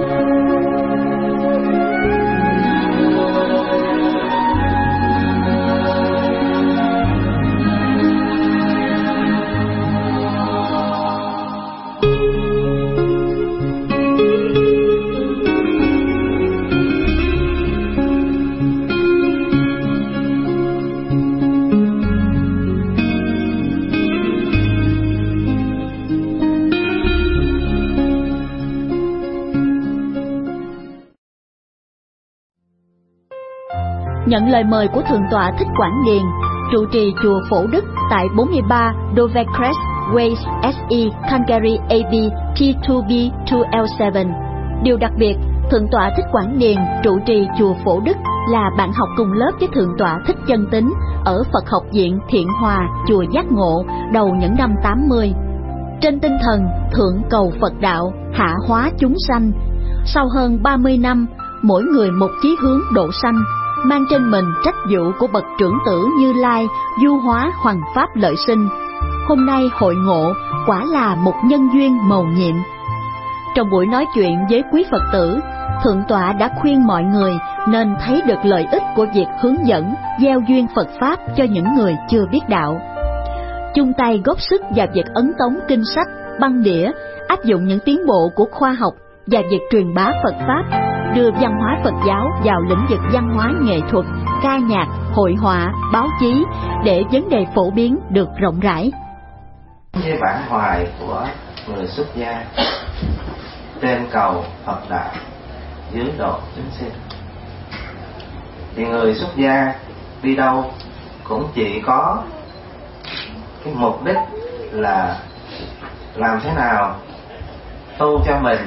Nhận lời mời của Thượng tọa Thích Quảng Điền, trụ trì chùa Phổ Đức tại 43 Dovercrest Way SE, Calgary AB P2B 2L7. Điều đặc biệt, Thượng tọa Thích Quảng Điền, trụ trì chùa Phổ Đức, là bạn học cùng lớp với Thượng tọa Thích Chân Tín ở Phật học viện Thiện Hòa, chùa Giác Ngộ đầu những năm 80. Trên tinh thần thượng cầu Phật đạo, hạ hóa chúng sanh, sau hơn 30 năm, mỗi người một chí hướng độ sanh, mang trên mình trách vụ của bậc trưởng tử Như Lai du hóa hoằng pháp lợi sinh. Hôm nay hội ngộ quả là một nhân duyên mầu nhiệm. Trong buổi nói chuyện với quý Phật tử, Thượng tọa đã khuyên mọi người nên thấy được lợi ích của việc hướng dẫn, gieo duyên Phật Pháp cho những người chưa biết đạo. Chung tay góp sức vào việc ấn tống kinh sách, băng đĩa, áp dụng những tiến bộ của khoa học và việc truyền bá Phật Pháp, đưa văn hóa Phật giáo vào lĩnh vực văn hóa nghệ thuật, ca nhạc, hội họa, báo chí để vấn đề phổ biến được rộng rãi. Như bản hoài của người xuất gia, trên cầu Phật đạo, dưới độ chúng sinh, thì người xuất gia đi đâu cũng chỉ có cái mục đích là làm thế nào tu cho mình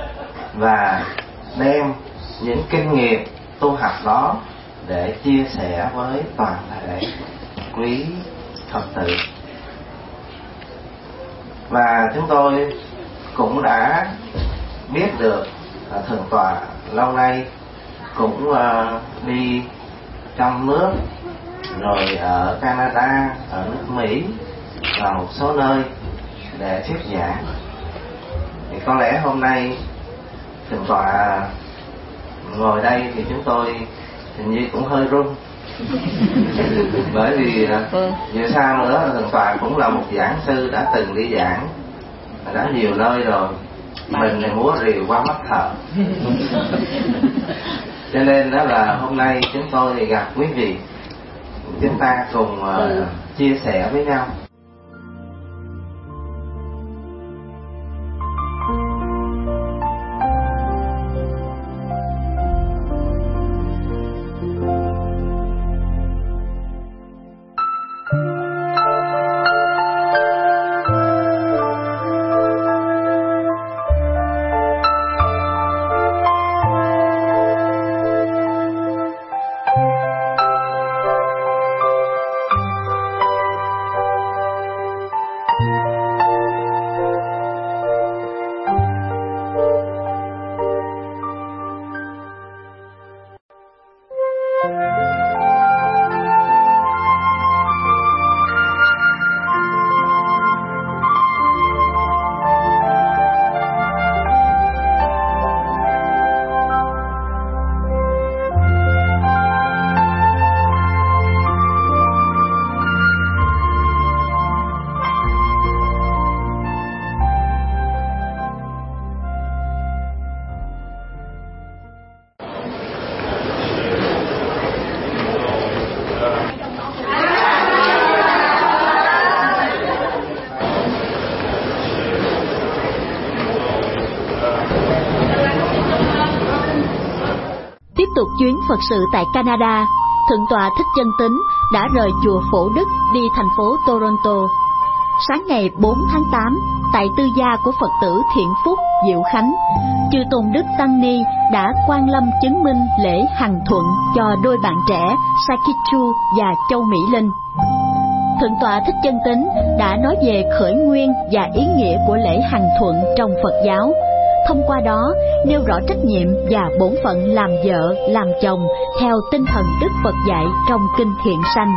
và đem những kinh nghiệm tu học đó để chia sẻ với toàn thể quý Phật tử. Và chúng tôi cũng đã biết được Thượng tọa lâu nay cũng đi trong nước, rồi ở Canada, ở nước Mỹ và một số nơi để thuyết giảng. Thì có lẽ hôm nay Thượng tọa ngồi đây thì chúng tôi hình như cũng hơi run bởi vì dù sao nữa Thượng tọa cũng là một giảng sư đã từng đi giảng đã nhiều nơi rồi, mình thì múa rìu qua mắt thợ. Cho nên đó là hôm nay chúng tôi thì gặp quý vị, chúng ta cùng chia sẻ với nhau. tục chuyến Phật sự tại Canada, Thượng tọa Thích Chân Tín đã rời chùa Phổ Đức đi thành phố Toronto. Sáng ngày 4 tháng 8, tại tư gia của Phật tử Thiện Phúc, Diệu Khánh, chư Tôn Đức Tăng Ni đã quan lâm chứng minh lễ hằng thuận cho đôi bạn trẻ Sakichu và Châu Mỹ Linh. Thượng tọa Thích Chân Tín đã nói về khởi nguyên và ý nghĩa của lễ hằng thuận trong Phật giáo, thông qua đó nêu rõ trách nhiệm và bổn phận làm vợ, làm chồng theo tinh thần Đức Phật dạy trong Kinh Thiện Sanh.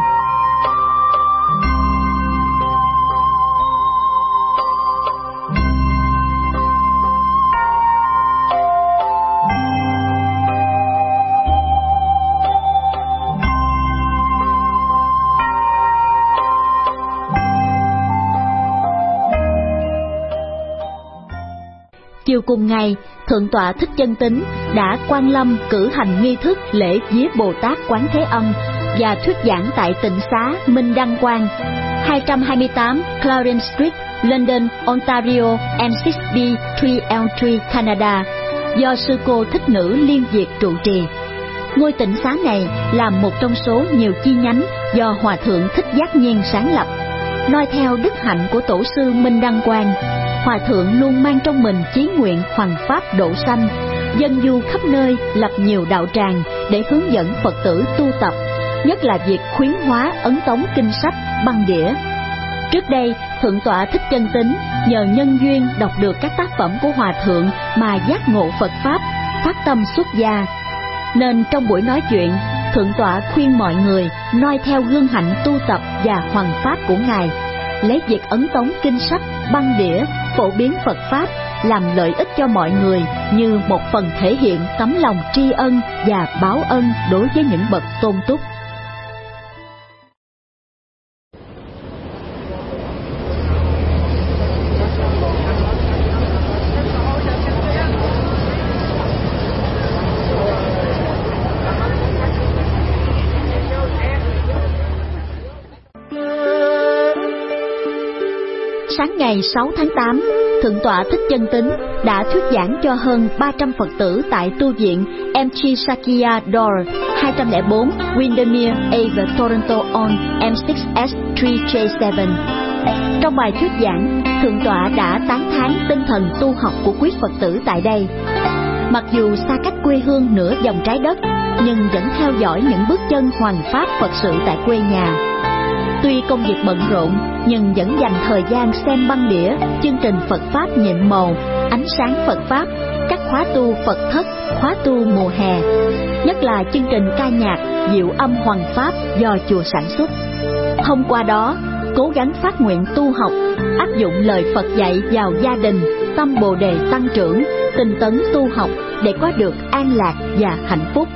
Chiều cùng ngày, Thượng tọa Thích Chân Tín đã quan lâm cử hành nghi thức lễ vía Bồ Tát Quán Thế Âm và thuyết giảng tại tịnh xá Minh Đăng Quang, 228 Clarence Street, London, Ontario, M6B 3L3, Canada, do sư cô Thích Nữ Liên Việt trụ trì. Ngôi tịnh xá này là một trong số nhiều chi nhánh do Hòa thượng Thích Giác Nhiên sáng lập. Noi theo đức hạnh của tổ sư Minh Đăng Quang, Hòa thượng luôn mang trong mình chí nguyện hoằng pháp độ sanh, dân du khắp nơi lập nhiều đạo tràng để hướng dẫn Phật tử tu tập, nhất là việc khuyến hóa ấn tống kinh sách, băng đĩa. Trước đây, Thượng tọa Thích Chân Tín nhờ nhân duyên đọc được các tác phẩm của Hòa thượng mà giác ngộ Phật Pháp, phát tâm xuất gia. Nên trong buổi nói chuyện, Thượng tọa khuyên mọi người noi theo gương hạnh tu tập và hoằng pháp của Ngài, lấy việc ấn tống kinh sách, băng đĩa, phổ biến Phật Pháp làm lợi ích cho mọi người như một phần thể hiện tấm lòng tri ân và báo ân đối với những bậc tôn túc. Sáng ngày 6 tháng 8, Thượng tọa Thích Chân Tín đã thuyết giảng cho hơn 300 Phật tử tại tu viện M.G. Sakya Door 204 Windermere Ave, Toronto on M6S 3J7. Trong bài thuyết giảng, Thượng tọa đã tán thán tinh thần tu học của quý Phật tử tại đây. Mặc dù xa cách quê hương nửa vòng trái đất, nhưng vẫn theo dõi những bước chân hoằng pháp Phật sự tại quê nhà. Tuy công việc bận rộn, nhưng vẫn dành thời gian xem băng đĩa, chương trình Phật Pháp nhiệm màu, ánh sáng Phật Pháp, các khóa tu Phật thất, khóa tu mùa hè, nhất là chương trình ca nhạc Diệu Âm Hoằng Pháp do chùa sản xuất. Thông qua đó, cố gắng phát nguyện tu học, áp dụng lời Phật dạy vào gia đình, tâm Bồ Đề tăng trưởng, tinh tấn tu học để có được an lạc và hạnh phúc.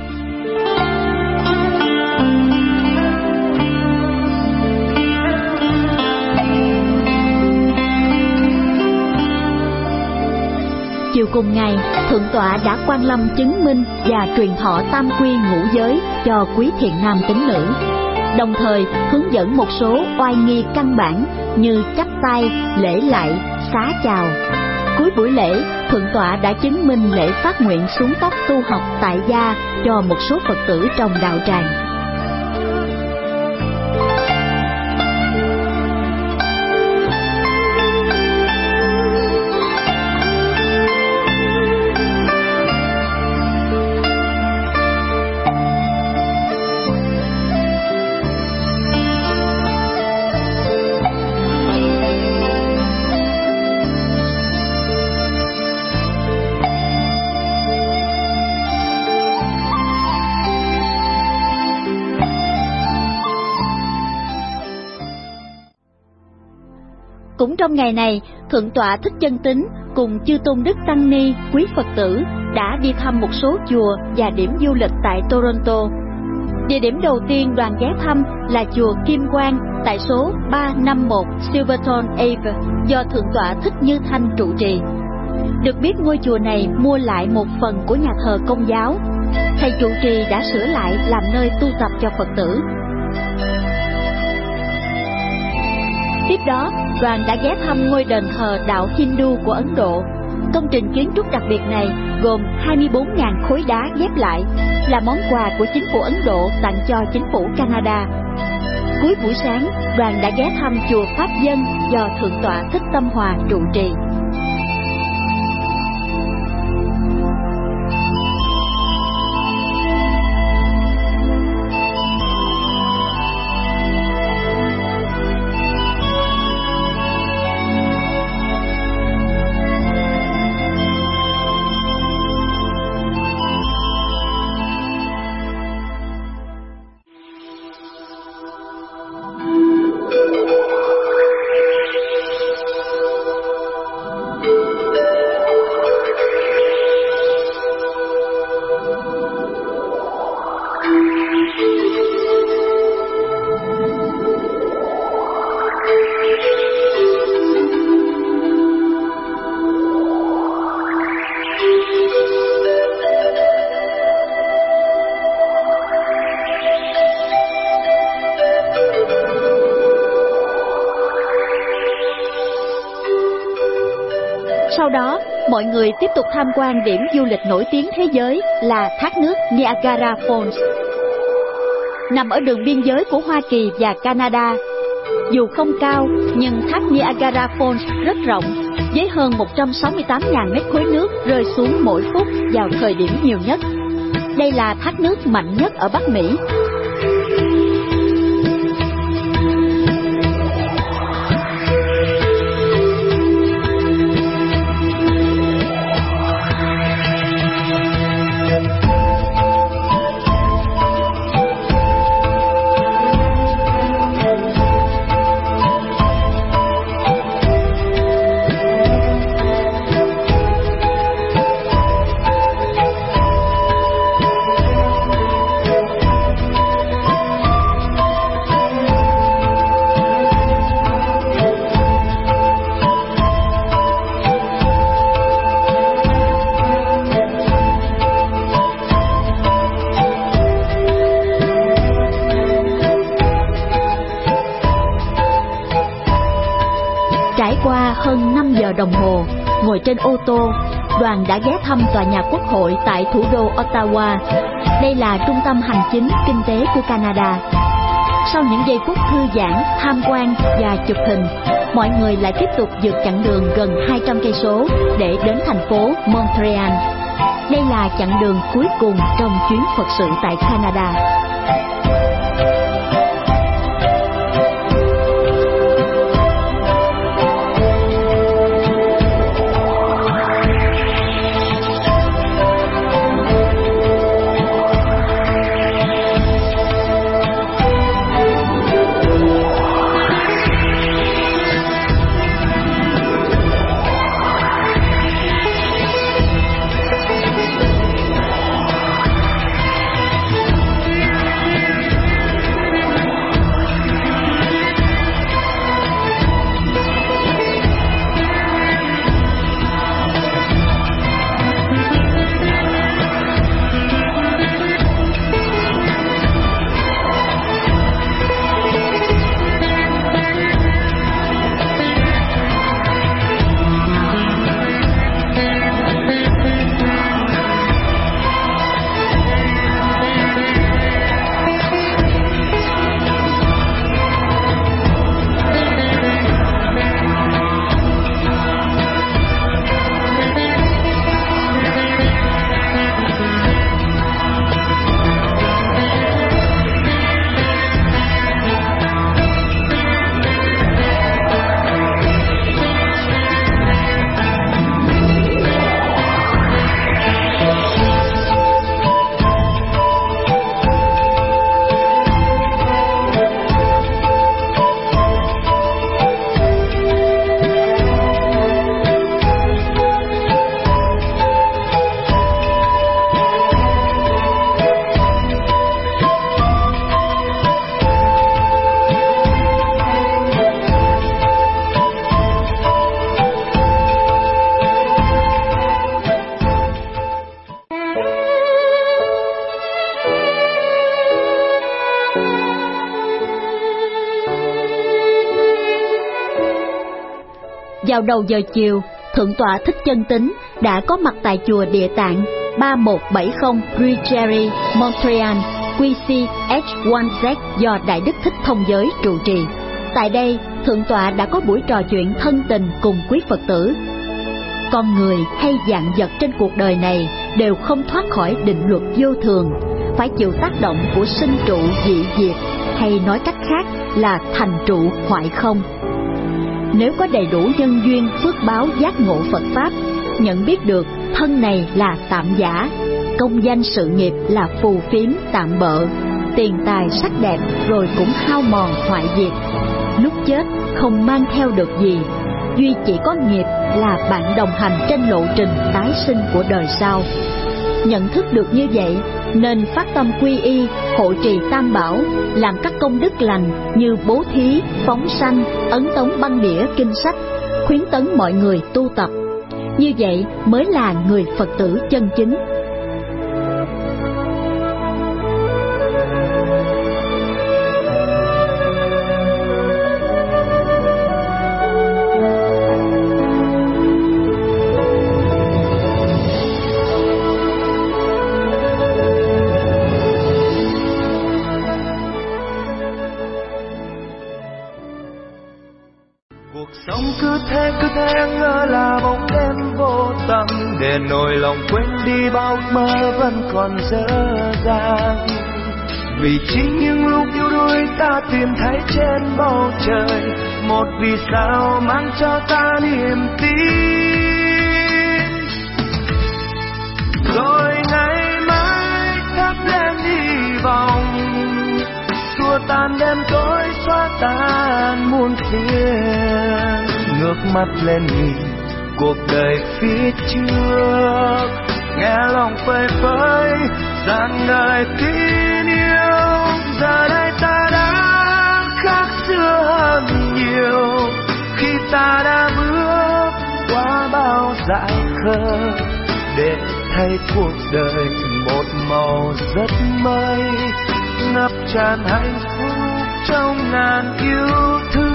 Chiều cùng ngày, Thượng tọa đã quan lâm chứng minh và truyền thọ tam quy ngũ giới cho quý thiện nam tín nữ, đồng thời hướng dẫn một số oai nghi căn bản như chắp tay, lễ lạy, xá chào. Cuối buổi lễ, Thượng tọa đã chứng minh lễ phát nguyện xuống tóc tu học tại gia cho một số Phật tử trong đạo tràng. Cũng trong ngày này, Thượng tọa Thích Chân Tín cùng chư Tôn Đức Tăng Ni, quý Phật tử đã đi thăm một số chùa và điểm du lịch tại Toronto. Địa điểm đầu tiên đoàn ghé thăm là chùa Kim Quang tại số 351 Silverton Ave do Thượng tọa Thích Như Thanh trụ trì. Được biết ngôi chùa này mua lại một phần của nhà thờ Công giáo. Thầy trụ trì đã sửa lại làm nơi tu tập cho Phật tử. Tiếp đó, đoàn đã ghé thăm ngôi đền thờ đạo Hindu của Ấn Độ. Công trình kiến trúc đặc biệt này gồm 24.000 khối đá ghép lại, là món quà của chính phủ Ấn Độ tặng cho chính phủ Canada. Cuối buổi sáng, đoàn đã ghé thăm chùa Pháp Dân do Thượng tọa Thích Tâm Hòa trụ trì. Sau đó, mọi người tiếp tục tham quan điểm du lịch nổi tiếng thế giới là thác nước Niagara Falls. Nằm ở đường biên giới của Hoa Kỳ và Canada, dù không cao nhưng thác Niagara Falls rất rộng, với hơn 168.000 mét khối nước rơi xuống mỗi phút vào thời điểm nhiều nhất. Đây là thác nước mạnh nhất ở Bắc Mỹ. Trải qua hơn 5 giờ đồng hồ, ngồi trên ô tô, đoàn đã ghé thăm tòa nhà Quốc hội tại thủ đô Ottawa. Đây là trung tâm hành chính kinh tế của Canada. Sau những giây phút thư giãn, tham quan và chụp hình, mọi người lại tiếp tục vượt chặng đường gần 200 cây số để đến thành phố Montreal. Đây là chặng đường cuối cùng trong chuyến Phật sự tại Canada. Vào đầu giờ chiều, Thượng tọa Thích Chân Tín đã có mặt tại chùa Địa Tạng 3170 Rue Cherry, Montreal, QCH1Z do Đại Đức Thích Thông Giới trụ trì. Tại đây, Thượng tọa đã có buổi trò chuyện thân tình cùng quý Phật tử. Con người hay vạn vật trên cuộc đời này đều không thoát khỏi định luật vô thường, phải chịu tác động của sinh trụ dị diệt, hay nói cách khác là thành trụ hoại không. Nếu có đầy đủ nhân duyên phước báo giác ngộ Phật Pháp, nhận biết được thân này là tạm giả, công danh sự nghiệp là phù phiếm tạm bợ, tiền tài sắc đẹp rồi cũng hao mòn hoại diệt, lúc chết không mang theo được gì, duy chỉ có nghiệp là bạn đồng hành trên lộ trình tái sinh của đời sau. Nhận thức được như vậy nên phát tâm quy y, hộ trì Tam Bảo, làm các công đức lành như bố thí, phóng sanh, ấn tống băng đĩa kinh sách, khuyến tấn mọi người tu tập. Như vậy mới là người Phật tử chân chính. Ngỡ là bóng đêm vô tâm, để nỗi lòng quên đi bao mơ vẫn còn dở dang. Vì chính những lúc yếu đuối ta tìm thấy trên bầu trời một vì sao mang cho ta niềm tin. Rồi ngày mai thắp lên hy vọng, xua tan đêm tối, xóa tan muôn phiền. Ngước mắt lên nhìn cuộc đời phía trước, nghe lòng phơi phới dáng đời tin yêu. Giờ đây ta đã khác xưa hơn nhiều, khi ta đã bước qua bao dại khờ, để thay cuộc đời một màu rất mới, ngập tràn hạnh phúc trong ngàn yêu thương.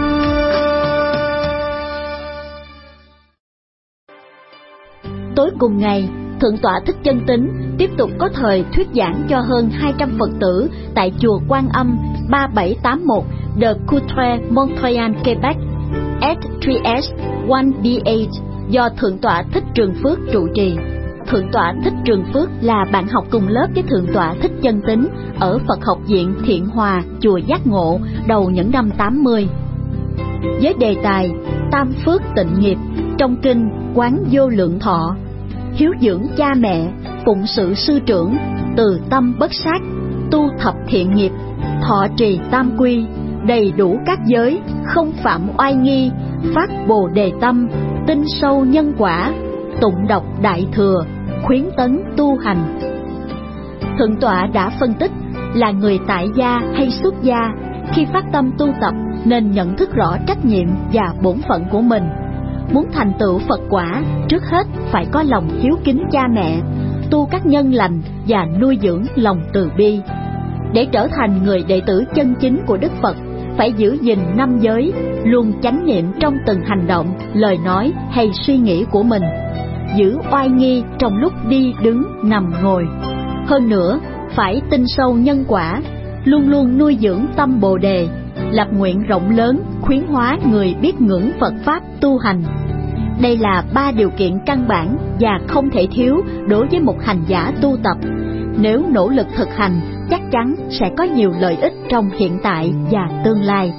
Tối cùng ngày, Thượng tọa Thích Chân Tín tiếp tục có thời thuyết giảng cho hơn 200 Phật tử tại chùa Quan Âm 3781 de Courtrai, Montreal, Quebec, S3S 1B8 do Thượng tọa Thích Trường Phước trụ trì. Thượng tọa Thích Trường Phước là bạn học cùng lớp với Thượng tọa Thích Chân Tín ở Phật học viện Thiện Hòa, chùa Giác Ngộ đầu những năm 80. Với đề tài Tam Phước Tịnh Nghiệp, trong kinh Quán Vô Lượng Thọ, hiếu dưỡng cha mẹ, phụng sự sư trưởng, từ tâm bất sát, tu thập thiện nghiệp, thọ trì tam quy, đầy đủ các giới, không phạm oai nghi, phát bồ đề tâm, tin sâu nhân quả, tụng đọc đại thừa, khuyến tấn tu hành. Thượng tọa đã phân tích là người tại gia hay xuất gia, khi phát tâm tu tập nên nhận thức rõ trách nhiệm và bổn phận của mình. Muốn thành tựu Phật quả, trước hết phải có lòng hiếu kính cha mẹ, tu các nhân lành và nuôi dưỡng lòng từ bi. Để trở thành người đệ tử chân chính của Đức Phật, phải giữ gìn 5 giới, luôn chánh niệm trong từng hành động, lời nói hay suy nghĩ của mình, giữ oai nghi trong lúc đi đứng nằm ngồi. Hơn nữa, phải tin sâu nhân quả, luôn luôn nuôi dưỡng tâm Bồ đề, lập nguyện rộng lớn, khuyến hóa người biết ngưỡng Phật Pháp tu hành. Đây là 3 điều kiện căn bản và không thể thiếu đối với một hành giả tu tập. Nếu nỗ lực thực hành, chắc chắn sẽ có nhiều lợi ích trong hiện tại và tương lai.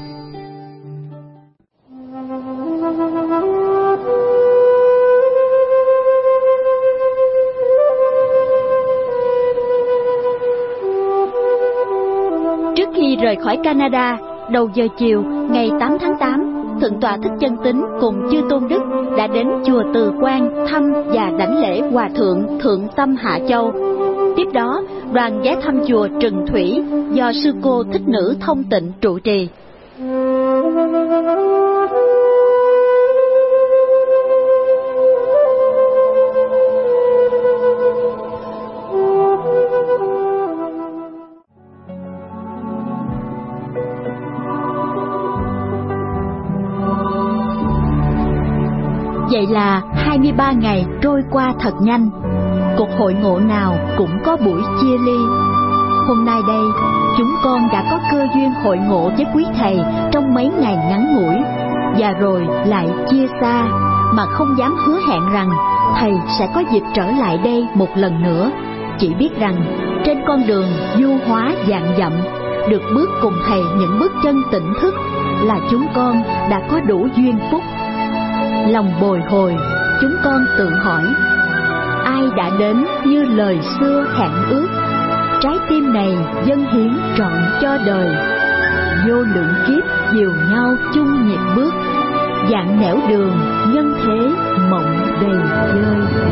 Trước khi rời khỏi Canada, đầu giờ chiều ngày 8 tháng 8, Thượng tọa Thích Chân Tín cùng chư tôn đức đã đến chùa Từ Quan thăm và đảnh lễ Hòa thượng Thượng Tâm Hạ Châu. Tiếp đó, đoàn ghé thăm chùa Trừng Thủy do sư cô Thích Nữ Thông Tịnh trụ trì. Vậy là 23 ngày trôi qua thật nhanh. Cuộc hội ngộ nào cũng có buổi chia ly. Hôm nay đây, chúng con đã có cơ duyên hội ngộ với quý thầy trong mấy ngày ngắn ngủi, và rồi lại chia xa, mà không dám hứa hẹn rằng thầy sẽ có dịp trở lại đây một lần nữa. Chỉ biết rằng trên con đường du hóa vạn dặm, được bước cùng thầy những bước chân tỉnh thức là chúng con đã có đủ duyên phúc. Lòng bồi hồi, chúng con tự hỏi, ai đã đến như lời xưa hẹn ước, trái tim này dâng hiến trọn cho đời. Vô lượng kiếp dìu nhau chung nhịp bước, dạn nẻo đường nhân thế mộng đầy vơi.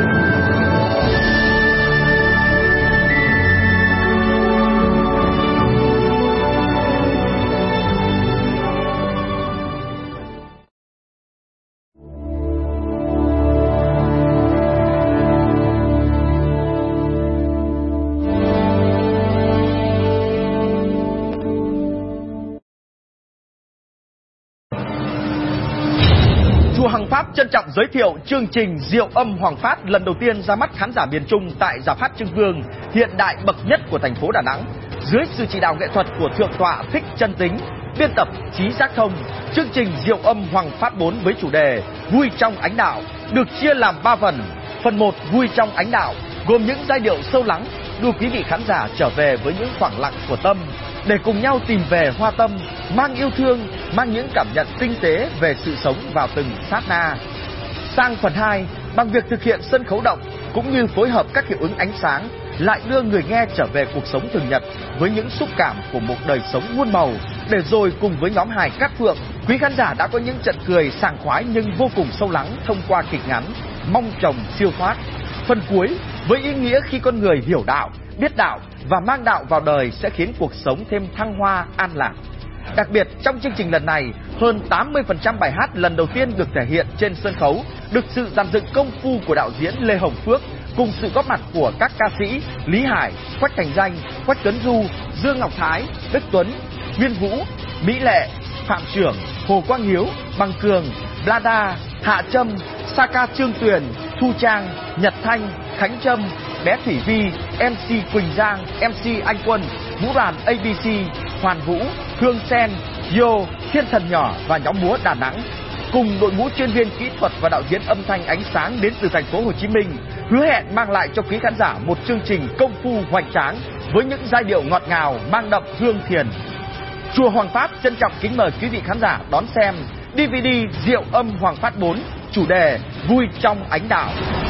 Hằng Pháp trân trọng giới thiệu chương trình Diệu Âm Hoàng Phát lần đầu tiên ra mắt khán giả miền Trung tại Rạp Phát Trưng Vương, hiện đại bậc nhất của thành phố Đà Nẵng. Dưới sự chỉ đạo nghệ thuật của Thượng tọa Thích Chân Tính, biên tập Trí Giác Thông, chương trình Diệu Âm Hoàng Phát 4 với chủ đề Vui trong ánh đạo được chia làm 3 phần. Phần 1 Vui trong ánh đạo gồm những giai điệu sâu lắng, đưa quý vị khán giả trở về với những khoảng lặng của tâm, để cùng nhau tìm về hoa tâm, mang yêu thương, mang những cảm nhận tinh tế về sự sống vào từng sát na. Sang phần 2, bằng việc thực hiện sân khấu động cũng như phối hợp các hiệu ứng ánh sáng, lại đưa người nghe trở về cuộc sống thường nhật với những xúc cảm của một đời sống muôn màu, để rồi cùng với nhóm hài Cát Phượng, quý khán giả đã có những trận cười sảng khoái nhưng vô cùng sâu lắng thông qua kịch ngắn Mong Chồng Siêu Thoát. Phần cuối với ý nghĩa khi con người hiểu đạo, biết đạo và mang đạo vào đời sẽ khiến cuộc sống thêm thăng hoa an lạc. Đặc biệt trong chương trình lần này, hơn 80% bài hát lần đầu tiên được thể hiện trên sân khấu được sự dàn dựng công phu của đạo diễn Lê Hồng Phước, cùng sự góp mặt của các ca sĩ Lý Hải, Quách Thành Danh, Quách Tuấn Du, Dương Ngọc Thái, Đức Tuấn, Nguyên Vũ, Mỹ Lệ, Phạm Trưởng, Hồ Quang Hiếu, Bằng Cường, Blada, Hạ Trâm, Saka Trương Tuyền, Thu Trang, Nhật Thanh, Khánh Trâm, Bé Thủy Vi, MC Quỳnh Giang, MC Anh Quân, Vũ đoàn ABC, Hoàn Vũ, Hương Sen, Yo, Thiên Thần Nhỏ và nhóm múa Đà Nẵng, cùng đội ngũ chuyên viên kỹ thuật và đạo diễn âm thanh ánh sáng đến từ thành phố Hồ Chí Minh, hứa hẹn mang lại cho quý khán giả một chương trình công phu hoành tráng với những giai điệu ngọt ngào mang đậm hương thiền. Chùa Hoàng Pháp trân trọng kính mời quý vị khán giả đón xem DVD Diệu Âm Hoàng Phát 4, chủ đề Vui trong ánh đạo.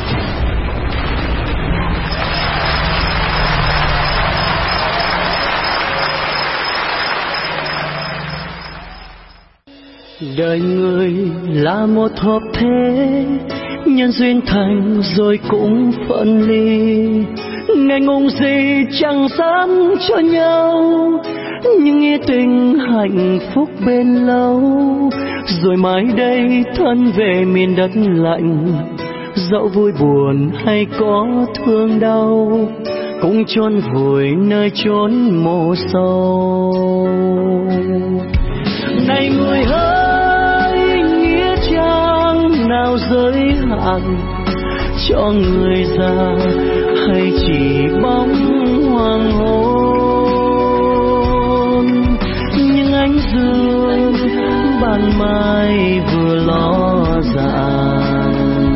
Đời người là một hộp thế, nhân duyên thành rồi cũng phân ly. Ngày ngùng gì chẳng dám cho nhau, nhưng nghĩa tình hạnh phúc bên lâu. Rồi mai đây thân về miền đất lạnh, dẫu vui buồn hay có thương đau, cũng chôn vùi nơi chốn mồ sâu. Này người hỡi, nghĩa trang nào giới hạn cho người già, hay chỉ bóng hoàng hôn? Nhưng ánh dương ban mai vừa ló dạng,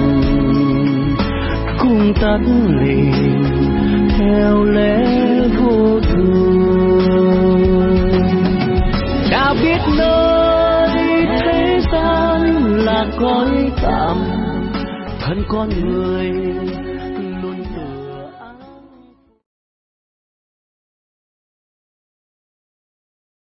cùng tắt lịm theo lẽ vô thường. Đã biết nơi thế gian là cõi tạm, thân con người